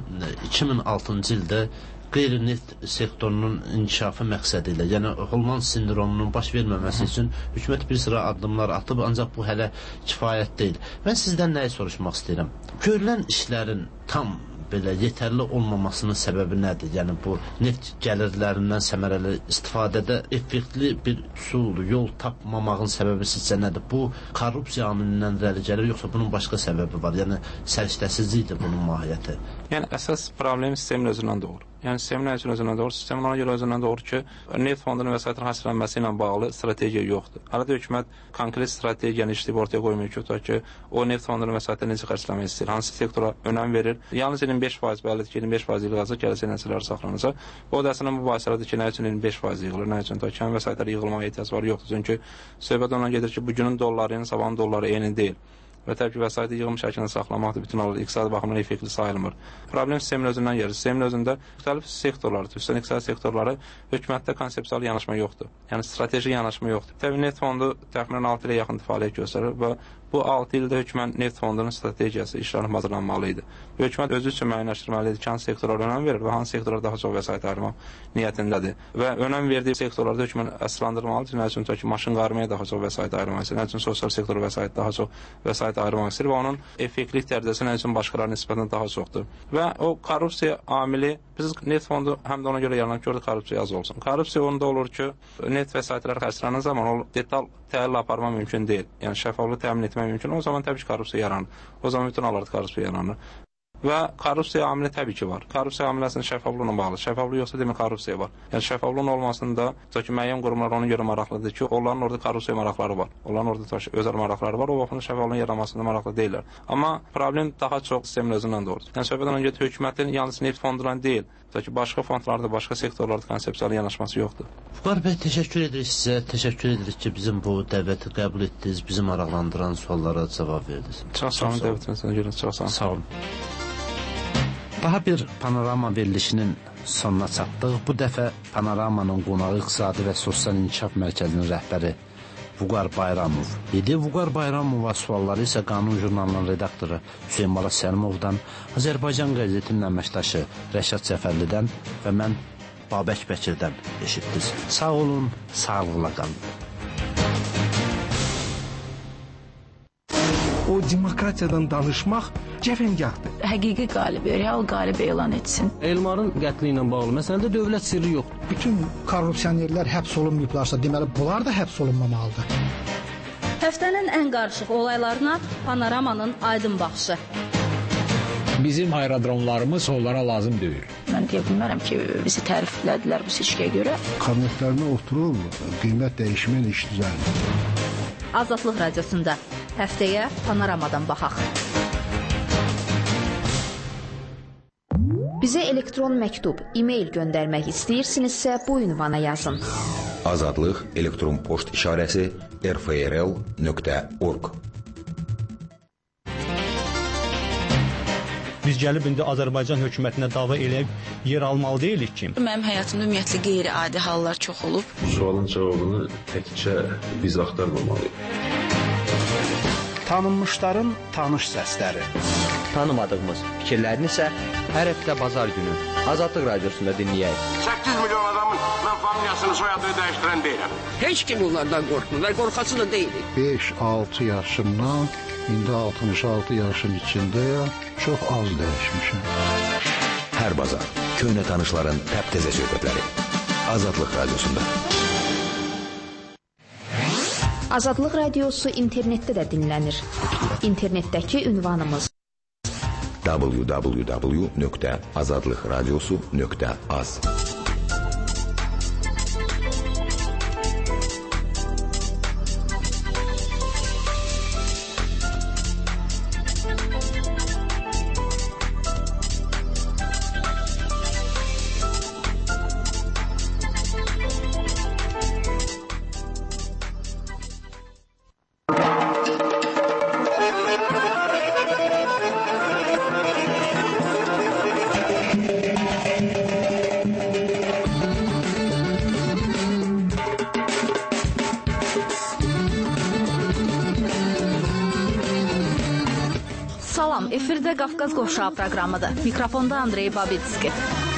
2006-cı ildə qeyri-neft sektorunun inkişafı məqsədi ilə, yəni Holland sindromunun baş verməməsi üçün hökumət bir sıra addımlar atıb, ancaq bu hələ kifayət deyil. Mən sizdən nəyi soruşmaq istəyirəm? Görülən işlərin tam belə yetərli olmamasının səbəbi nədir? Yəni bu neft gəlirlərindən səmərəli istifadədə effektli bir üsul, yol tapmamağın səbəbi sizcə nədir? Bu korrupsiya amilindən irəli gəlir, yoxsa bunun başqa səbəbi var? Yəni səriştəsizlikdir bunun mahiyyəti. Yəni əsas problem sistemin özündən doğur. Yəni sistemin özündən doğur. Sistemin ona görə özündən doğur ki, neft fondunun vəsaitlərin xərclənməsi ilə bağlı strategiya yoxdur. Hələ də hökumət konkret strategiyanı işləyib ortaya qoymuyor ki, o neft fondunun vəsaitləri necə xərclənmək istəyir, hansı sektora önəm verir. Yalnız 25% bəllidir ki, 25% yığılacaq, gələcək nəsillər saxlanacaq. O da əslində mübahisələrdir ki, nə üçün 25% yığılır, nə üçün həmin vəsaitlər yığılmağa ehtiyac var, yoxdur. Çünki söhbət ona gedir ki, bugünün dolları ilə sabahın dolları eyni deyil. Və təbii ki, vəsaiti yığılmış şəklində saxlamaq da bütün hallarda iqtisadi baxımdan effektli sayılmır. Problem sistemin özündən gəlir. Sistemin özündə müxtəlif sektorlar, xüsusən iqtisadi sektorları hökumətdə konseptual yanaşma yoxdur. Yəni strateji yanaşma yoxdur. Təbii neft fondu təxminən 6 ilə yaxın fəaliyyət göstərir və bu 6 ildə hökumət neft fondunun strategiyası işlərin hazırlanmalı idi. Hökumət özü üçün müəyyənləşdirməli idi ki, hansı sektorlara önəm verir və hansı sektorlara daha çox vəsait ayırmaq niyyətindədir. Və önəm verdiyi sektorlarda hökumət əsaslandırmalıdır. Nə üçün ki, maşın qarmaya daha çox vəsait ayırmaq istəyir, nə üçün sosial sektor daha çox vəsait ayırmaq istəyir və onun effektlik dərəcəsi nə üçün başqalarına nisbətən daha çoxdur. Və o korrupsiya amili, biz neft fondu həm də ona görə yaranıb ki, orada korrupsiya az olsun. Korrupsiya onda olur ki, neft vəsaitləri xərclənən zaman o detal təhlil aparma mümkün deyil. Yəni şəffaflıq təmin etmək mümkün. O zaman təbii ki, korrupsiya yaranır. O zaman bütün hallarda korrupsiya yaranır. Və korrupsiya amili təbii ki var. Korrupsiya amili əslində şəffaflıqla bağlı. Şəffaflıq yoxsa demək korrupsiya var. Yəni şəffaflığın olmasında müəyyən qurumlar ona görə maraqlıdır ki, onların orada korrupsiya maraqları var. Onların orada özəl maraqları var. O vaxtında şəffaflığın yaranmasında maraqlı deyirlər. Amma problem daha çox sistemin özündən doğrudur. Yəni söhbətdən öncə hökumətin yalnız neft fondundan deyil, başqa fondlarda, başqa sektorlarda konsepsiyal yanaşması yoxdur. Fuqar bəy, təşəkkür edirik sizə. Təşəkkür edirik ki, bizim bu dəvəti qəbul etdiniz, bizi maraqlandıran suallara cavab verdiniz. Çox sağ olun, dəvətinizə görə çox sağ olun. Sağ olun. Daha bir panorama verilişinin sonuna çatdıq. Bu dəfə panoramanın qonağı İqtisadi və Sosial İnkişaf Mərkəzinin rəhbəri Vüqar Bayramov idi. Vüqar Bayramova sualları isə Qanun jurnalının redaktoru Hüseyin Bala Səlimovdan, Azərbaycan qəzetinin əməkdaşı Rəşad Cəfərlidən və mən Babək Bəkirdən eşitdiniz. Sağ olun, sağlıqla qalın. O demokratiyadan danışmaq cəfəngahdır. Həqiqi qalibi, real qalibi elan etsin. Elmarın qətli ilə bağlı məsələdə dövlət sirri yoxdur. Bütün korrupsionerlər həbs olunmayıblarsa, deməli bunlar da həbs olunmamalıdır. Həftənin ən qarışıq olaylarına panoramanın aydın baxışı. Bizim aerodromlarımız onlara lazım deyil. Mən deyə bilmərəm ki, bizi təriflədilər bu seçkiyə görə. Kabinetlərində oturub qiymət dəyişmən iş düzəldir. Azadlıq radiosunda həftəyə panoramadan baxaq. Bizə elektron məktub, e-mail göndərmək istəyirsinizsə bu ünvana yazın. Azadlıq elektron poçt işarəsi rfrl.org. Biz gəlib indi Azərbaycan hökumətinə dava eləyib yer almalı deyilik ki. Mənim həyatımda ümumiyyətlə qeyri-adi hallar çox olub. Sualın cavabını təkcə biz axtarmamalıyıq. Tanınmışların tanış səsləri. Tanımadığımız fikirlərini isə hər həftə bazar günü Azadlıq radiosunda dinləyək. 8 milyon adamın mən familiyasını, soyadını dəyişdirən deyiləm. Heç kim onlardan qorxmur, qorxası da deyilik. 5-6 yaşımdan indi 66 yaşın içindəyəm, çox az dəyişmişəm. Hər bazar köhnə tanışların təptəzə söhbətləri Azadlıq radiosunda. Azadlıq radiosu internetdə də dinlənir. İnternetdəki ünvanımız www.azadlıqradiosu.az. Salam, efirdə Qafqaz Qovşağı proqramıdır. Mikrofonda Andrey Babitski.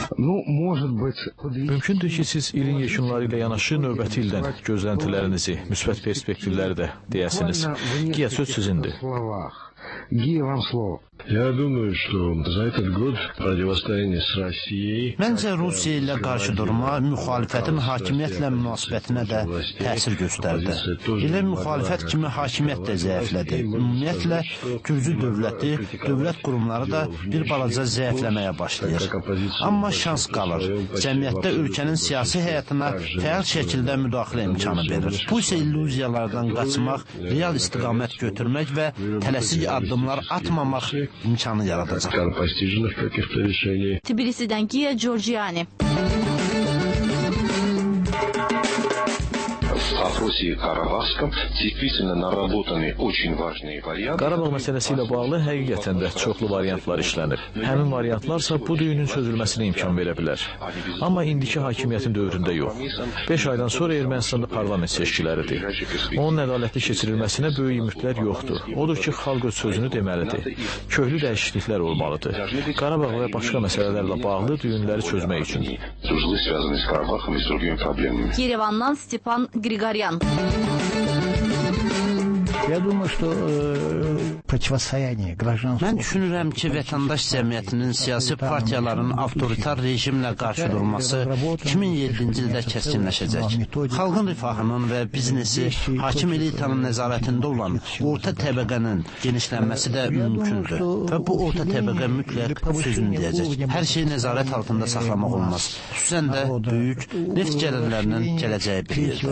Mümkündür ki, siz ilin yekunları ilə yanaşı növbəti ildən gözləntilərinizi, müsbət perspektivləri də deyəsiniz. Giya, söz sizindir. Гия, вам слово. Я думаю, что за этот год противостояние с Россией... Məncə Rusiya ilə qarşı durma müxalifətin hakimiyyətlə münasibətinə də təsir göstərdi. Elə müxalifət kimi hakimiyyət də zəiflədi. Ümumiyyətlə, Gürcü dövləti, dövlət qurumları da bir balaca zəifləməyə başlayır. Amma şans qalır. Cəmiyyətdə ölkənin siyasi həyatına fəal şəkildə müdaxilə imkanı verir. Bu isə illüziyalardan qaçmaq, real istiqamət götürmək və tələsik addımlar atmamaq imkanı yaradacaq. Tbilisidən Giya Georgiani. вопросе Карабахском действительно наработаны очень важные варианты. Qarabağ məsələsi ilə bağlı həqiqətən də çoxlu variantlar işlənib. Həmin variantlarsa bu düyünün çözülməsinə imkan verə bilər. Amma indiki hakimiyyətin dövründə yox. 5 aydan sonra Ermənistanda parlament seçkiləridir. Onun ədalətli keçirilməsinə böyük ümidlər yoxdur. Odur ki, xalq öz sözünü deməlidir. Köklü dəyişikliklər olmalıdır. Qarabağ və başqa məsələlərlə bağlı düyünləri çözmək üçün. Yerevandan Stepan Grigoryan. Mən düşünürəm ki, vətəndaş cəmiyyətinin siyasi partiyaların avtoritar rejimlə qarşı durması 2007-ci ildə kəskinləşəcək. Xalqın rifahının və biznesi hakim elitanın nəzarətində olan orta təbəqənin genişlənməsi də mümkündür. Və bu orta təbəqə mütləq sözünü deyəcək. Hər şey nəzarət altında saxlamaq olmaz. Xüsusən də böyük neft gəlirlərinin gələcəyi bir yerdə.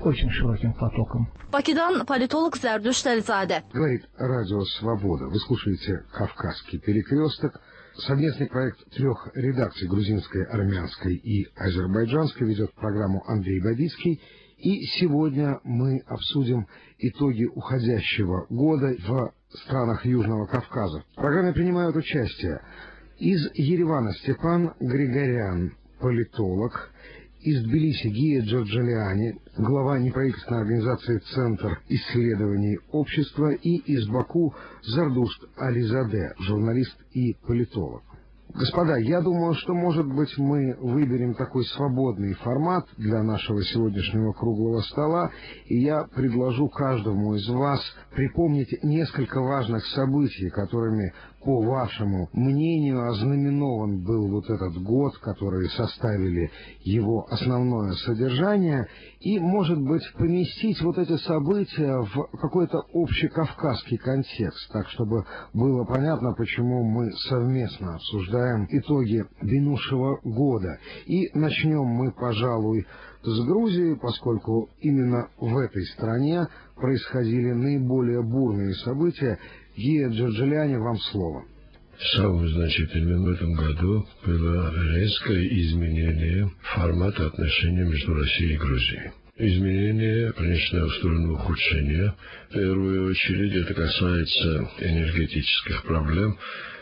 Bakıdan politolog Zərdüşt Əlizadə. Говорит Радио Свобода. Вы слушаете «Кавказский перекресток». Совместный проект 3 редакций, грузинской, армянской и азербайджанской, ведет программу Андрей Бабицкий. И сегодня мы обсудим итоги уходящего года в странах Южного Кавказа. В программе принимают участие из Еревана Степан Григорян, политолог, из Тбилиси Гия Джорджалиани, глава неправительственной организации «Центр исследований общества», и из Баку Зардушт Ализаде, журналист и политолог. Господа, я думаю, что, может быть, мы выберем такой свободный формат для нашего сегодняшнего круглого стола, и я предложу каждому из вас припомнить несколько важных событий, которыми, по вашему мнению, ознаменован был вот этот год, которые составили его основное содержание, и, может быть, поместить вот эти события в какой-то общекавказский контекст, так, чтобы было понятно, почему мы совместно обсуждаем итоги минувшего года. И начнем мы, пожалуй, с Грузии, поскольку именно в этой стране происходили наиболее бурные события. Гия Джорджалиани, вам слово. Самым значительным в этом году было резкое изменение формата отношений между Россией и Грузией. Изменение, конечно, в сторону ухудшения. В первую очередь это касается энергетических проблем.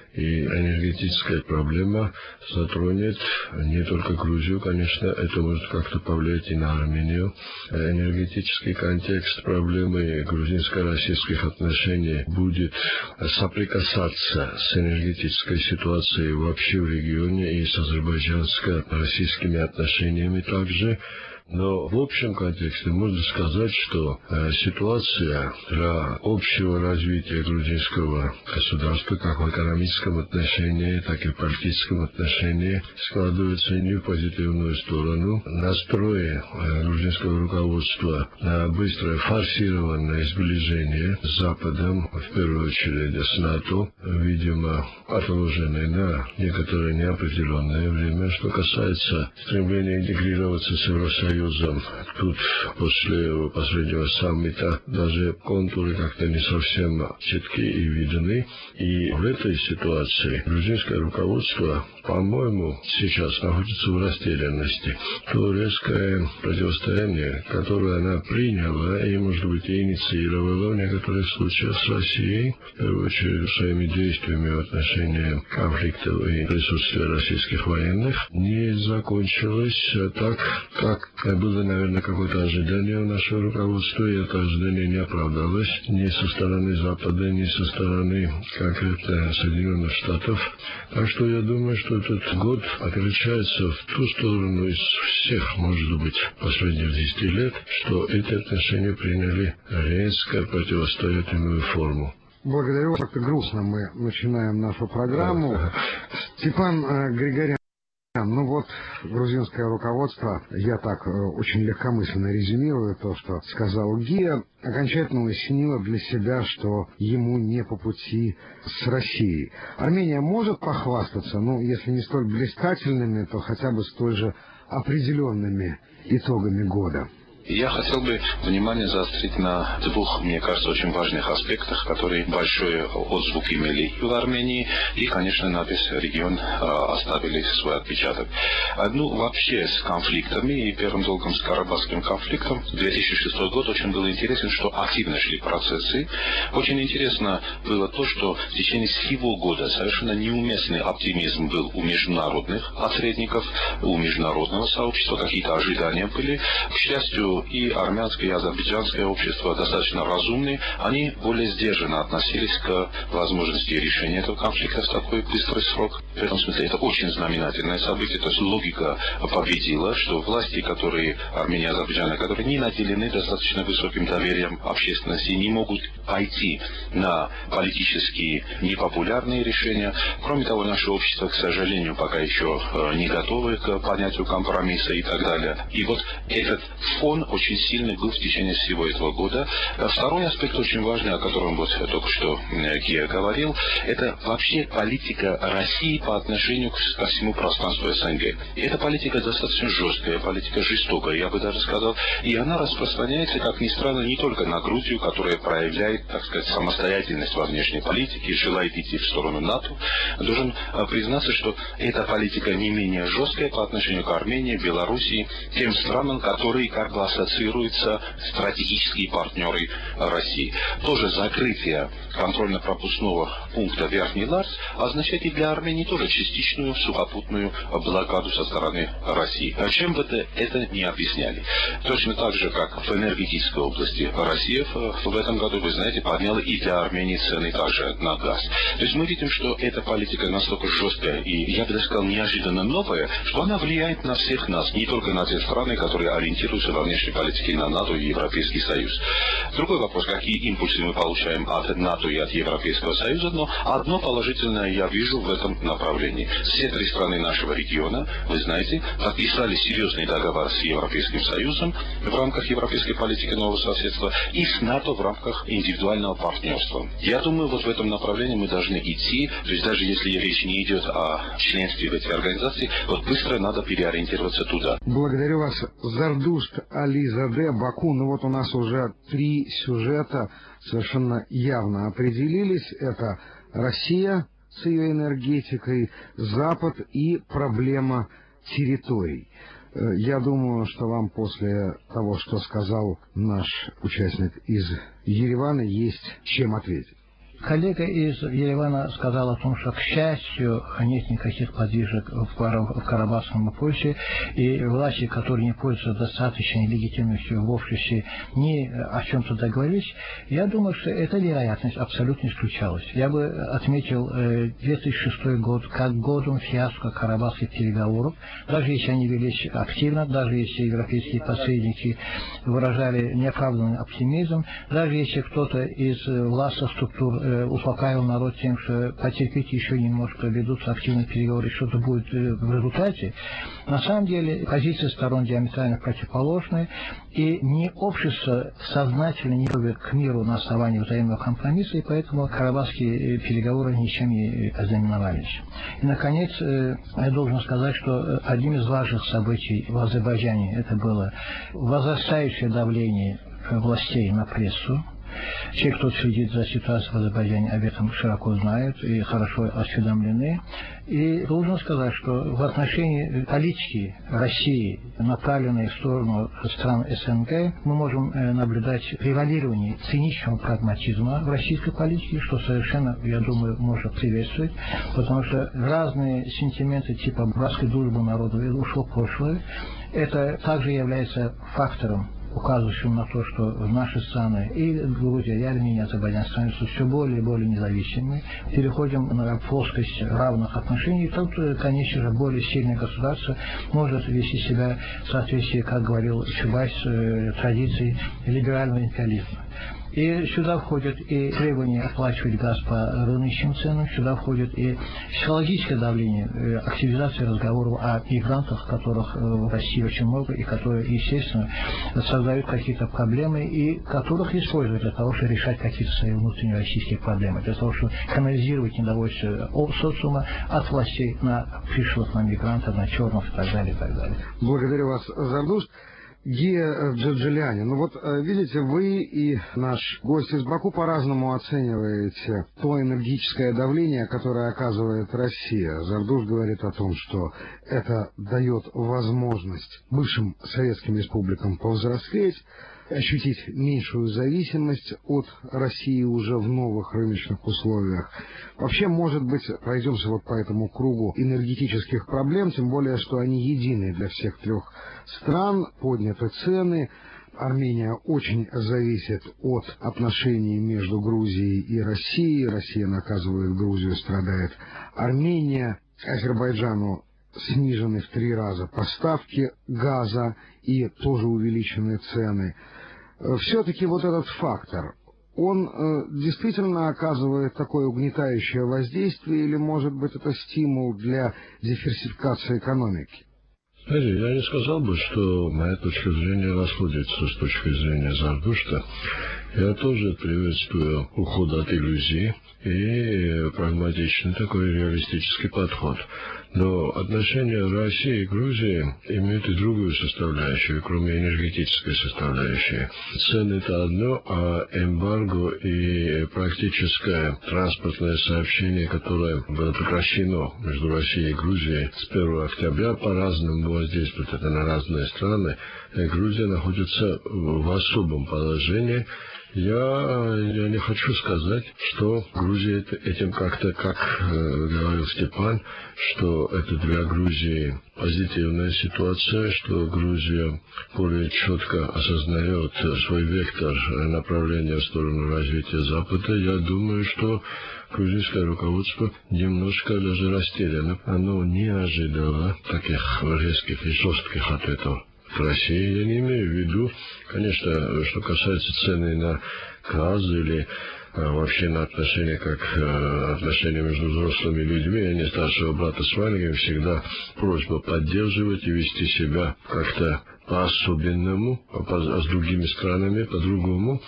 И энергетическая проблема затронет не только Грузию, конечно, это может как-то повлиять и на Армению. Энергетический контекст проблемы грузинско-российских отношений будет соприкасаться с энергетической ситуацией вообще в регионе и с азербайджанско-российскими отношениями также. Но в общем контексте можно сказать, что ситуация для общего развития грузинского государства, как в экономическом отношении, так и в политическом отношении, складывается не в позитивную сторону. Настрои грузинского руководства на быстрое форсированное сближение с Западом, в первую очередь с НАТО, видимо, отложенное на некоторое неопределенное время. Что касается стремления интегрироваться с Евросоюзом, тут после последнего саммита даже контуры как-то не совсем четкие и видны. И в этой ситуации грузинское руководство, по-моему, сейчас находится в растерянности. То резкое противостояние, которое она приняла и, может быть, и инициировала в некоторых случаях с Россией, в первую очередь своими действиями в отношении конфликтов и присутствия российских военных, не закончилось так, как было, наверное, какое-то ожидание у нашего руководства, и это ожидание не оправдалось ни со стороны Запада, ни со стороны конкретно Соединенных Штатов. Так что я думаю, что этот год отличается в ту сторону из всех, может быть, последних 10 лет, что эти отношения приняли резко противостоятельную форму. Благодарю вас. Как-то грустно мы начинаем нашу программу. Степан Григорян. Ну вот, грузинское руководство, я так очень легкомысленно резюмирую то, что сказал Гия, окончательно уяснило для себя, что ему не по пути с Россией. Армения может похвастаться, ну, если не столь блистательными, то хотя бы столь же определенными итогами года. Я хотел бы внимание заострить на двух, мне кажется, очень важных аспектах, которые большой отзвук имели и в Армении, и, конечно, на весь регион оставили свой отпечаток. Одну вообще с конфликтами, и первым долгом с Карабахским конфликтом. 2006 год очень был интересен, что активно шли процессы. Очень интересно было то, что в течение всего года совершенно неуместный оптимизм был у международных посредников, у международного сообщества, какие-то ожидания были. К счастью, и армянское, и азербайджанское общество достаточно разумные, они более сдержанно относились к возможности решения этого конфликта в такой быстрый срок. В этом смысле это очень знаменательное событие, то есть логика победила, что власти, которые, Армения и Азербайджана, которые не наделены достаточно высоким доверием общественности, не могут пойти на политические непопулярные решения. Кроме того, наше общество, к сожалению, пока еще не готовы к понятию компромисса и так далее. И вот этот фон очень сильный был в течение всего этого года. Второй аспект очень важный, о котором вот только что Гея говорил, это вообще политика России по отношению ко всему пространству СНГ. И эта политика достаточно жесткая, политика жестокая, я бы даже сказал, и она распространяется, как ни странно, не только на Грузию, которая проявляет, так сказать, самостоятельность во внешней политике, желает идти в сторону НАТО. Должен признаться, что эта политика не менее жесткая по отношению к Армении, Белоруссии, тем странам, которые как бы ассоциируются стратегические партнеры России. Тоже закрытие контрольно-пропускного пункта Верхний Ларс означает и для Армении тоже частичную сухопутную блокаду со стороны России. Чем бы это не объясняли. Точно так же, как в энергетической области Россия в этом году, вы знаете, подняла и для Армении цены также на газ. То есть мы видим, что эта политика настолько жесткая и, я бы даже сказал, неожиданно новая, что она влияет на всех нас, не только на те страны, которые ориентируются во внешней политике на НАТО и Европейский Союз. Другой вопрос, какие импульсы мы получаем от НАТО и от Европейского Союза, но одно положительное я вижу в этом направлении. Все три страны нашего региона, вы знаете, подписали серьезный договор с Европейским Союзом в рамках европейской политики нового соседства и с НАТО в рамках индивидуального партнерства. Я думаю, вот в этом направлении мы должны идти, то есть даже если речь не идет о членстве в эти организации, вот быстро надо переориентироваться туда. Благодарю вас, Зардушт Ализаде, Баку. Ну вот у нас уже 3 сюжета совершенно явно определились. Это Россия с ее энергетикой, Запад и проблема территорий. Я думаю, что вам после того, что сказал наш участник из Еревана, есть чем ответить. Коллега из Еревана сказал о том, что, к счастью, нет никаких подвижек в Карабахском вопросе, и власти, которые не пользуются достаточной легитимностью в обществе, ни о чем-то договорились. Я думаю, что эта вероятность абсолютно исключалась. Я бы отметил 2006 год как годом фиаско карабахских переговоров, даже если они велись активно, даже если европейские посредники выражали неоправданный оптимизм, даже если кто-то из властных структур успокаивал народ тем, что потерпите еще немножко, ведутся активные переговоры, что-то будет в результате. На самом деле позиции сторон диаметрально противоположные, и ни общество сознательно не любит к миру на основании взаимного компромисса, и поэтому карабахские переговоры ничем не ознаменовались. И, наконец, я должен сказать, что одним из важных событий в Азербайджане это было возрастающее давление властей на прессу. Те, кто следит за ситуацией в Азербайджане, об этом широко знают и хорошо осведомлены. И должен сказать, что в отношении политики России, направленной в сторону стран СНГ, мы можем наблюдать превалирование циничного прагматизма в российской политике, что совершенно, я думаю, можно приветствовать, потому что разные сентименты типа братской дружбы народов ушло в прошлое. Это также является фактором, указывающим на то, что наши страны, и Грузия, и Армения, и Азербайджан становятся все более и более независимыми, переходим на плоскость равных отношений, и тут, конечно же, более сильное государство может вести себя в соответствии, как говорил Чубайс, традицией либерального империализма. И сюда входит и требование оплачивать газ по рыночным ценам, сюда входит и психологическое давление, активизация разговоров о мигрантах, которых в России очень много, и которые, естественно, создают какие-то проблемы, и которых используют для того, чтобы решать какие-то свои внутренние российские проблемы, для того, чтобы канализировать недовольство социума от властей на пришлых, на мигрантов, на черных и так далее, и так далее. Благодарю вас, Зардушт. Гия Джаджеляни, ну вот видите, вы и наш гость из Баку по-разному оцениваете то энергетическое давление, которое оказывает Россия. Зардуш говорит о том, что это дает возможность бывшим советским республикам повзрослеть, ощутить меньшую зависимость от России уже в новых рыночных условиях. Вообще, может быть, пройдемся вот по этому кругу энергетических проблем, тем более, что они едины для всех трех стран, подняты цены. Армения очень зависит от отношений между Грузией и Россией. Россия наказывает Грузию, страдает Армения. Азербайджану снижены в 3 раза поставки газа и тоже увеличены цены. Все-таки вот этот фактор, он действительно оказывает такое угнетающее воздействие или, может быть, это стимул для диверсификации экономики? Смотрите, я не сказал бы, что моя точка зрения расходится с точки зрения Зардушта. Я тоже приветствую уход от иллюзий и прагматичный такой реалистический подход. Но отношения России и Грузии имеют и другую составляющую, кроме энергетической составляющей. Цены – это одно, а эмбарго и практическое транспортное сообщение, которое было прекращено между Россией и Грузией с 1 октября, по-разному воздействует это на разные страны. Грузия находится в особом положении. Я не хочу сказать, что Грузия этим как-то, как говорил Степан, что это для Грузии позитивная ситуация, что Грузия более четко осознает свой вектор направления в сторону развития Запада. Я думаю, что грузинское руководство немножко даже растеряно. Оно не ожидало таких резких и жестких ответов в России. Я не имею в виду, конечно, что касается цены на газ или вообще на отношения, как отношения между взрослыми людьми, а не старшего брата с маленьким, всегда просьба поддерживать и вести себя как-то по-особенному, а с другими странами по-другому.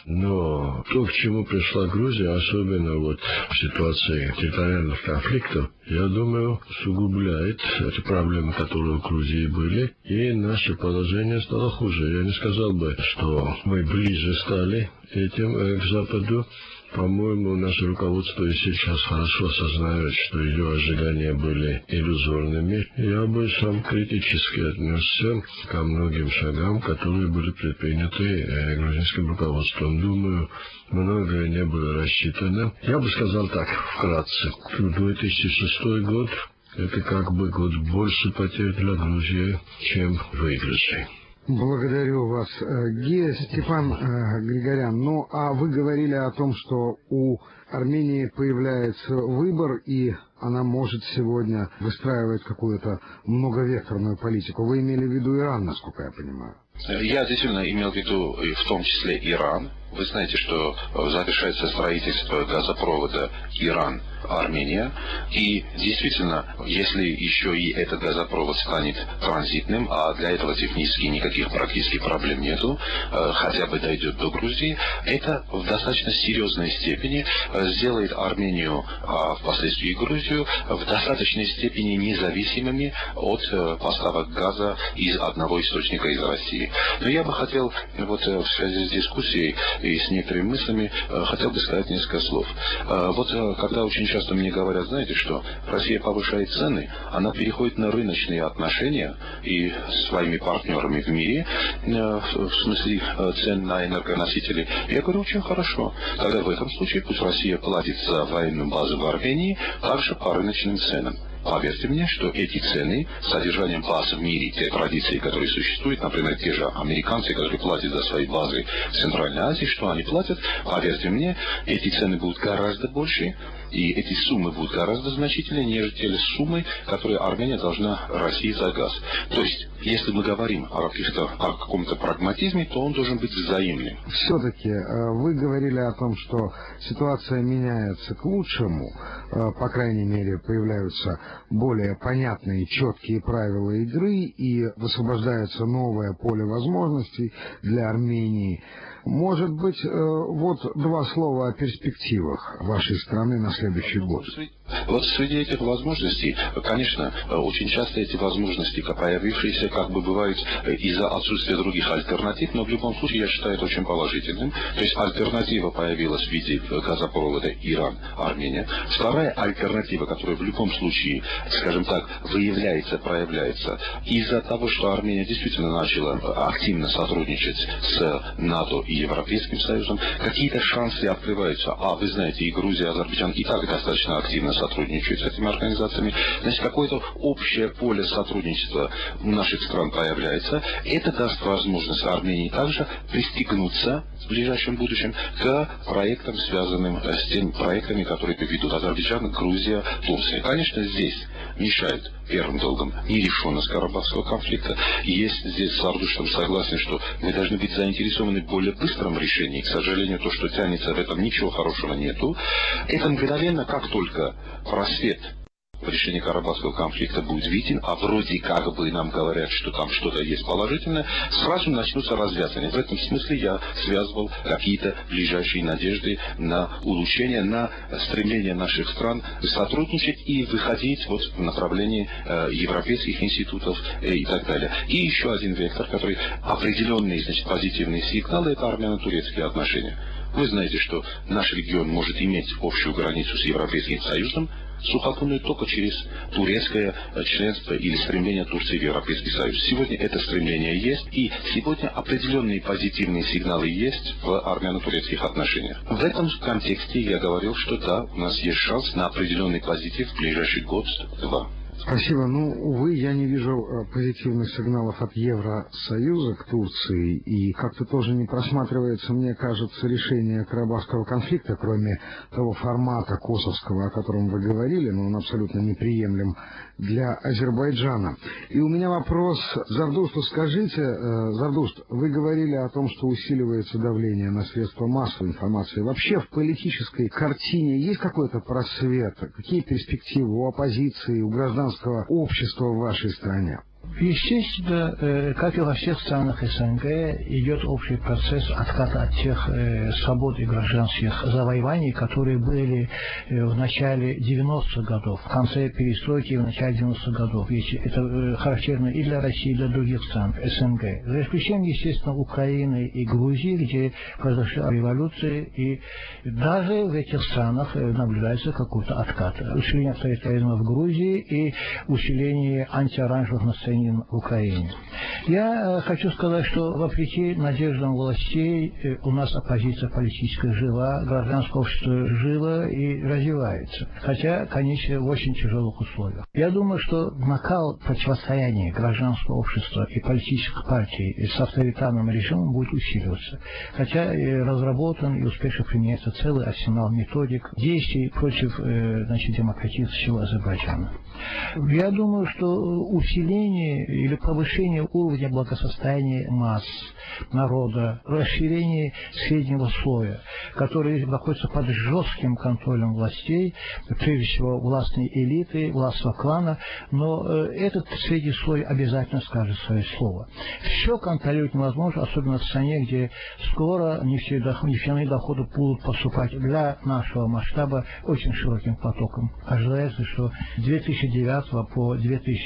Но то, к чему пришла Грузия, особенно вот в ситуации территориальных конфликтов, я думаю, усугубляет эти проблемы, которые у Грузии были, и наше положение стало хуже. Я не сказал бы, что мы ближе стали этим к Западу. По-моему, наше руководство и сейчас хорошо осознает, что ее ожидания были иллюзорными. Я бы сам критически отнесся ко многим шагам, которые были предприняты грузинским руководством. Думаю, многое не было рассчитано. Я бы сказал так, вкратце. 2006 год – это как бы год больше потерь для Грузии, чем выигрышей. Благодарю вас, Гия. Степан Григорян, ну а вы говорили о том, что у Армении появляется выбор, и она может сегодня выстраивать какую-то многовекторную политику. Вы имели в виду Иран, насколько я понимаю? Я действительно имел в виду в том числе Иран. Вы знаете, что завершается строительство газопровода Иран-Армения. И действительно, если еще и этот газопровод станет транзитным, а для этого технически никаких практических проблем нету, хотя бы дойдет до Грузии, это в достаточно серьезной степени сделает Армению, а впоследствии Грузию, в достаточной степени независимыми от поставок газа из одного источника, из России. Но я бы хотел, вот в связи с дискуссией и с некоторыми мыслями, хотел бы сказать несколько слов. Вот когда очень часто мне говорят, знаете что, Россия повышает цены, она переходит на рыночные отношения и с своими партнерами в мире, в смысле цен на энергоносители, я говорю, очень хорошо. Тогда в этом случае пусть Россия платит за военную базу в Армении также по рыночным ценам. Поверьте мне, что эти цены, содержанием баз в мире, те традиции, которые существуют, например, те же американцы, которые платят за свои базы в Центральной Азии, что они платят, поверьте мне, эти цены будут гораздо больше, и эти суммы будут гораздо значительнее, нежели суммы, которые Армения должна России за газ. То есть, если мы говорим о каком-то прагматизме, то он должен быть взаимным. Все-таки вы говорили о том, что ситуация меняется к лучшему, по крайней мере, появляются более понятные, четкие правила игры, и высвобождается новое поле возможностей для Армении. Может быть, вот два слова о перспективах вашей страны на следующий год. Вот среди этих возможностей, конечно, очень часто эти возможности, появившиеся, бывают из-за отсутствия других альтернатив, но в любом случае я считаю это очень положительным. То есть альтернатива появилась в виде газопровода Иран-Армения. Вторая альтернатива, которая в любом случае, скажем так, выявляется, проявляется, из-за того, что Армения действительно начала активно сотрудничать с НАТО и Европейским Союзом, какие-то шансы открываются. А вы знаете, и Грузия, и Азербайджан и так достаточно активно сотрудничают с этими организациями. Значит, какое-то общее поле сотрудничества у наших стран появляется. Это даст возможность Армении также пристегнуться в ближайшем будущем к проектам, связанным с теми проектами, которые ведут Азербайджан, Грузия, Турция. Конечно, здесь мешает первым долгом нерешенность Карабахского конфликта. И есть здесь с Ардушем согласен, что мы должны быть заинтересованы в более быстром решении. К сожалению, то, что тянется в этом, ничего хорошего нету. Это мгновенно, как только просвет в решении Карабахского конфликта будет виден, а вроде бы нам говорят, что там что-то есть положительное, сразу начнутся развязывания. В этом смысле я связывал какие-то ближайшие надежды на улучшение, на стремление наших стран сотрудничать и выходить в направлении европейских институтов и так далее. И еще один вектор, который определенные, позитивные сигналы, это армяно-турецкие отношения. Вы знаете, что наш регион может иметь общую границу с Европейским Союзом, сухопутную только через турецкое членство или стремление Турции в Европейский Союз. Сегодня это стремление есть, и сегодня определенные позитивные сигналы есть в армяно-турецких отношениях. В этом контексте я говорил, что да, у нас есть шанс на определенный позитив в ближайший год-два. Спасибо. Увы, я не вижу позитивных сигналов от Евросоюза к Турции, и как-то тоже не просматривается, мне кажется, решение Карабахского конфликта, кроме того формата косовского, о котором вы говорили, но он абсолютно неприемлем для Азербайджана. И у меня вопрос Зардушту. Скажите, Зардушт, вы говорили о том, что усиливается давление на средства массовой информации. Вообще в политической картине есть какой-то просвет? Какие перспективы у оппозиции, у гражданского общества в вашей стране? Естественно, как и во всех странах СНГ, идет общий процесс отката от тех свобод и гражданских завоеваний, которые были в начале 90-х годов, в конце перестройки и в начале 90-х годов. Это характерно и для России, и для других стран СНГ. За исключением, естественно, Украины и Грузии, где произошли революции, и даже в этих странах наблюдается какой-то откат. Усиление авторитаризма в Грузии и усиление антиоранжевых настроений в Украине. Я хочу сказать, что вопреки надеждам властей у нас оппозиция политическая жива, гражданское общество живо и развивается. Хотя, конечно, в очень тяжелых условиях. Я думаю, что накал противостояния гражданского общества и политических партий с авторитарным режимом будет усиливаться. Хотя разработан и успешно применяется целый арсенал методик действий против демократического Азербайджана. Я думаю, что усиление или повышение уровня благосостояния масс, народа, расширение среднего слоя, который находится под жестким контролем властей, прежде всего властной элиты, властного клана, но этот средний слой обязательно скажет свое слово. Все контролировать невозможно, особенно в стране, где скоро нефтяные доходы будут поступать для нашего масштаба очень широким потоком. Ожидается, что с 2009 по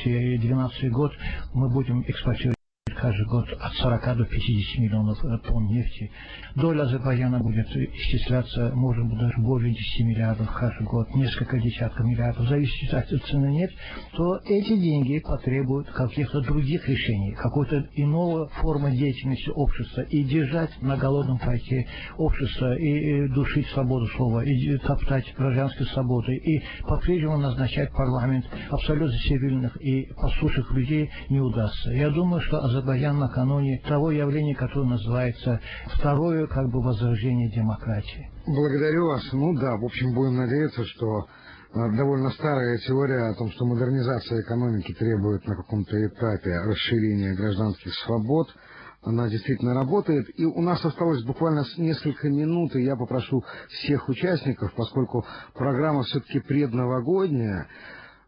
2012 год мы будем экспортировать каждый год от 40 до 50 миллионов тонн нефти. Доля Азербайджана будет исчисляться, может быть, даже более 10 миллиардов каждый год, несколько десятков миллиардов. Зависит от цены нефти, то эти деньги потребуют каких-то других решений, какой-то иного формы деятельности общества. И держать на голодном пайке общество, и душить свободу слова, и топтать гражданские свободы, и по-прежнему назначать парламент абсолютно цивильных и послушных людей не удастся. Я думаю, что Азербайджан накануне того явления, которое называется второе возрождение демократии. Благодарю вас. В общем, будем надеяться, что довольно старая теория о том, что модернизация экономики требует на каком-то этапе расширения гражданских свобод, она действительно работает. И у нас осталось буквально несколько минут, и я попрошу всех участников, поскольку программа все-таки предновогодняя,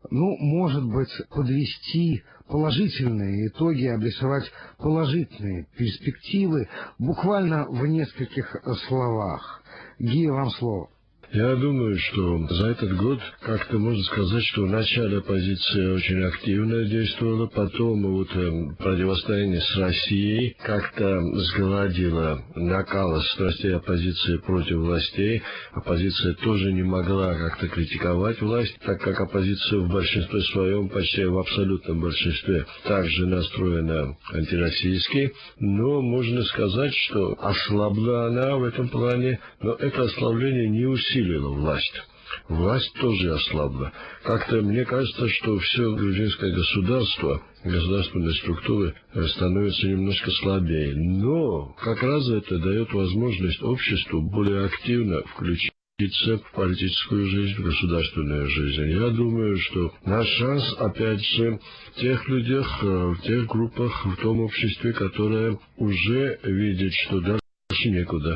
может быть, подвести положительные итоги, обрисовать положительные перспективы буквально в нескольких словах. Гия, вам слово. Я думаю, что за этот год как-то можно сказать, что вначале оппозиция очень активно действовала, потом противостояние с Россией как-то сгладило накал страстей оппозиции против властей. Оппозиция тоже не могла как-то критиковать власть, так как оппозиция в большинстве своем, почти в абсолютном большинстве, также настроена антироссийски. Но можно сказать, что ослабла она в этом плане, но это ослабление не усилило власть. Власть тоже ослабла. Как-то мне кажется, что все грузинское государство, государственные структуры становятся немножко слабее. Но как раз это дает возможность обществу более активно включиться в политическую жизнь, в государственную жизнь. Я думаю, что наш шанс, опять же, в тех людях, в тех группах, в том обществе, которое уже видит, что дальше некуда.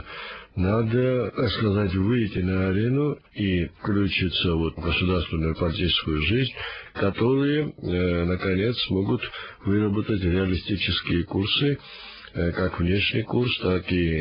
Надо, так сказать, выйти на арену и включиться в государственную политическую жизнь, которые, наконец, смогут выработать реалистические курсы, как внешний курс, так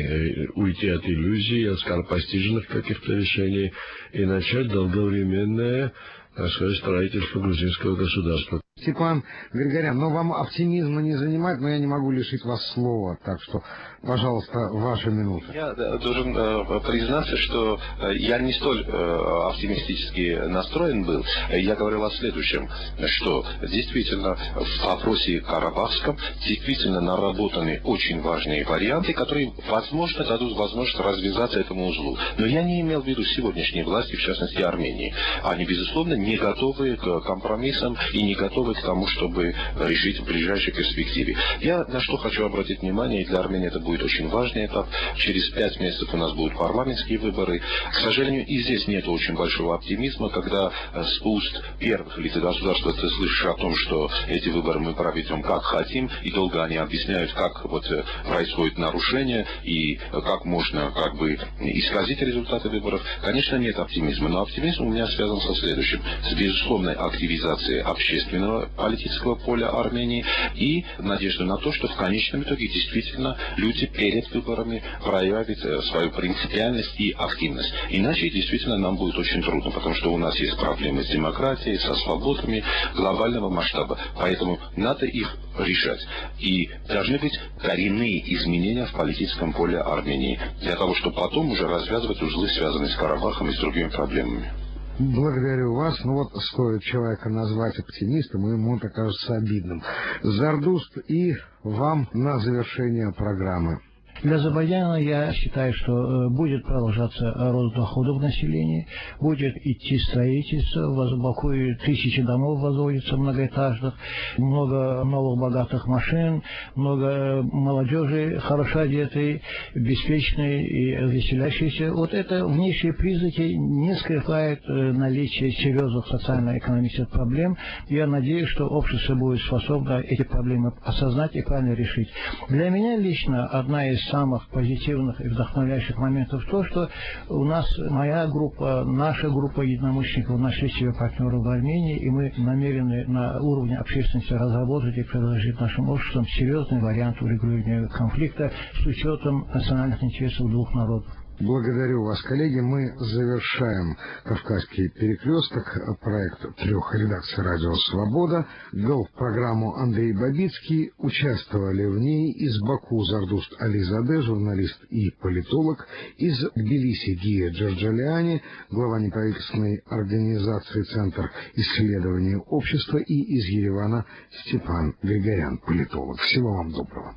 и уйти от иллюзий, от скоропостижных каких-то решений и начать долговременное, так сказать, строительство грузинского государства. Степан Григорян, вам оптимизма не занимать, но я не могу лишить вас слова, так что, пожалуйста, ваша минута. Я должен признаться, что я не столь оптимистически настроен был. Я говорил о следующем, что действительно в вопросе карабахском действительно наработаны очень важные варианты, которые, возможно, дадут возможность развязаться этому узлу. Но я не имел в виду сегодняшние власти, в частности Армении. Они, безусловно, не готовы к компромиссам и не готовы к тому, чтобы решить в ближайшей перспективе. Я на что хочу обратить внимание, и для Армении это будет очень важный этап. Через 5 месяцев у нас будут парламентские выборы. К сожалению, и здесь нет очень большого оптимизма, когда с уст первых лиц государства ты слышишь о том, что эти выборы мы проведем как хотим, и долго они объясняют, как происходит нарушение и как можно исказить результаты выборов. Конечно, нет оптимизма, но оптимизм у меня связан со следующим. С безусловной активизацией общественного политического поля Армении и надежда на то, что в конечном итоге действительно люди перед выборами проявят свою принципиальность и активность. Иначе действительно нам будет очень трудно, потому что у нас есть проблемы с демократией, со свободами глобального масштаба. Поэтому надо их решать. И должны быть коренные изменения в политическом поле Армении, для того, чтобы потом уже развязывать узлы, связанные с Карабахом и с другими проблемами. Благодарю вас. Стоит человека назвать оптимистом, и ему это кажется обидным. Зардуст, и вам на завершение программы. Для Азербайджана я считаю, что будет продолжаться рост доходов населения, будет идти строительство, в Баку тысячи домов возводится многоэтажных, много новых богатых машин, много молодежи, хорошо одетой, беспечной и веселящейся. Это внешние признаки не скрывают наличие серьезных социально-экономических проблем. Я надеюсь, что общество будет способно эти проблемы осознать и правильно решить. Для меня лично одна из самых позитивных и вдохновляющих моментов то, что у нас моя группа, наша группа единомышленников нашли себе партнеров в Армении, и мы намерены на уровне общественности разработать и предложить нашим обществам серьезный вариант урегулирования конфликта с учетом национальных интересов двух народов. Благодарю вас, коллеги. Мы завершаем «Кавказский перекресток», проект 3 редакций «Радио Свобода». Вел программу Андрей Бабицкий. Участвовали в ней из Баку Зардуст Ализаде, журналист и политолог, из Тбилиси Гия Джорджалиани, глава неправительственной организации «Центр исследований общества», и из Еревана Степан Григорян, политолог. Всего вам доброго.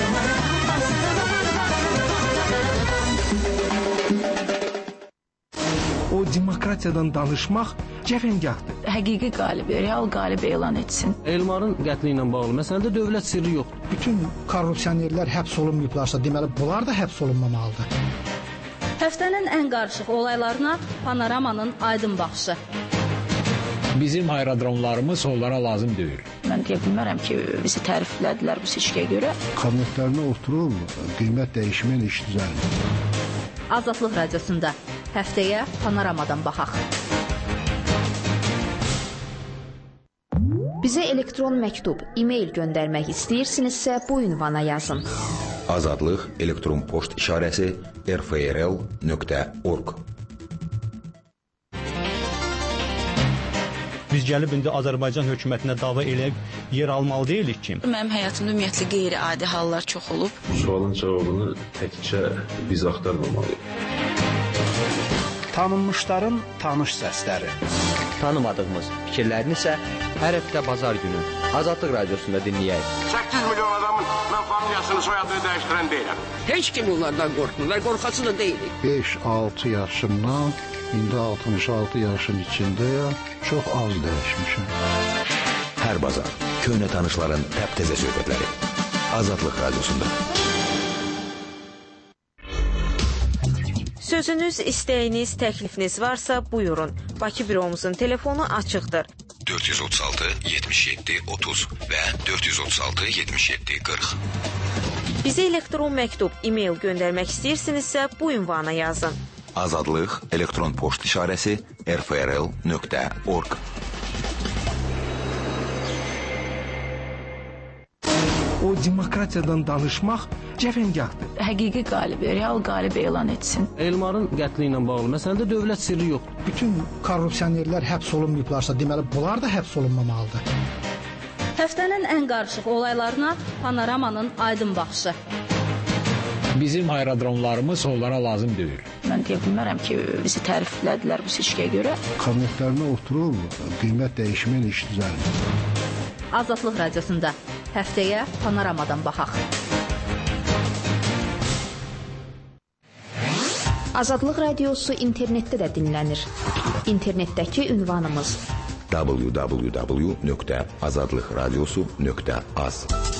O demokratiyadan danışmaq cəfəngahdır. Həqiqi qalib, real qalib elan etsin. Elmarın qətli ilə bağlı məsələdə dövlət sirri yoxdur. Bütün korrupsionerlər həbs olunmayıblarsa, deməli bunlar da həbs olunmamalıdır. Həftənin ən qarışıq olaylarına Panoramanın aydın baxışı. Bizim aerodromlarımız onlara lazım deyil. Mən deyə bilmərəm ki, bizi təriflədilər bu seçkiyə görə. Kabinetlərində oturub qiymət dəyişmən iş düzəldir. Azadlıq radiosunda həftəyə Panoramadan baxaq. Bizə elektron məktub, e-mail göndərmək istəyirsinizsə bu ünvana yazın. Azadlıq elektron poçt işarəsi rfrl.org. Biz gəlib indi Azərbaycan hökumətinə dava eləyib yer almalı deyilik ki. Mənim həyatımda ümumiyyətlə qeyri-adi hallar çox olub. Bu sualın cavabını təkcə biz axtarmamalıyıq. Tanınmışların tanış səsləri. Tanımadığımız fikirlərini isə hər həftə bazar günü Azadlıq Radiosunda dinləyək. 8 milyon adamın mən familiyasını, soyadını dəyişdirən deyiləm. Heç kim onlardan qorxmurlar, qorxası da deyilik. 5-6 yaşımdan indi 66 yaşın içindəyəm, çox az dəyişmişəm. Hər bazar köhnə tanışların təptəzə söhbətləri. Azadlıq Radiosunda. Sözünüz, istəyiniz, təklifiniz varsa buyurun. Bakı büromuzun telefonu açıqdır. 436-77-30 və 436-77-40. Bizə elektron məktub, e-mail göndərmək istəyirsinizsə bu ünvana yazın. Azadlıq elektron poçt işarəsi rfrl.org. O demokratiyadan danışmaq cəfəngahdır. Həqiqi qalib, real qalib elan etsin. Elmarın qətli ilə bağlı məsələdə dövlət sirri yoxdur. Bütün korrupsionerlər həbs olunmayıblarsa, deməli bunlar da həbs olunmamalıdır. Həftənin ən qarışıq olaylarına Panoramanın aydın baxışı. Bizim aerodromlarımız onlara lazım deyil. Mən deyə bilmərəm ki, bizi təriflədilər bu seçkiyə görə. Kabinetlərinə oturur, qiymət dəyişmən iş düzəlir. Azadlıq Radiosunda həftəyə Panoramadan baxaq. Azadlıq Radiosu internetdə də dinlənir. İnternetdəki ünvanımız www.azadlıqradiosu.az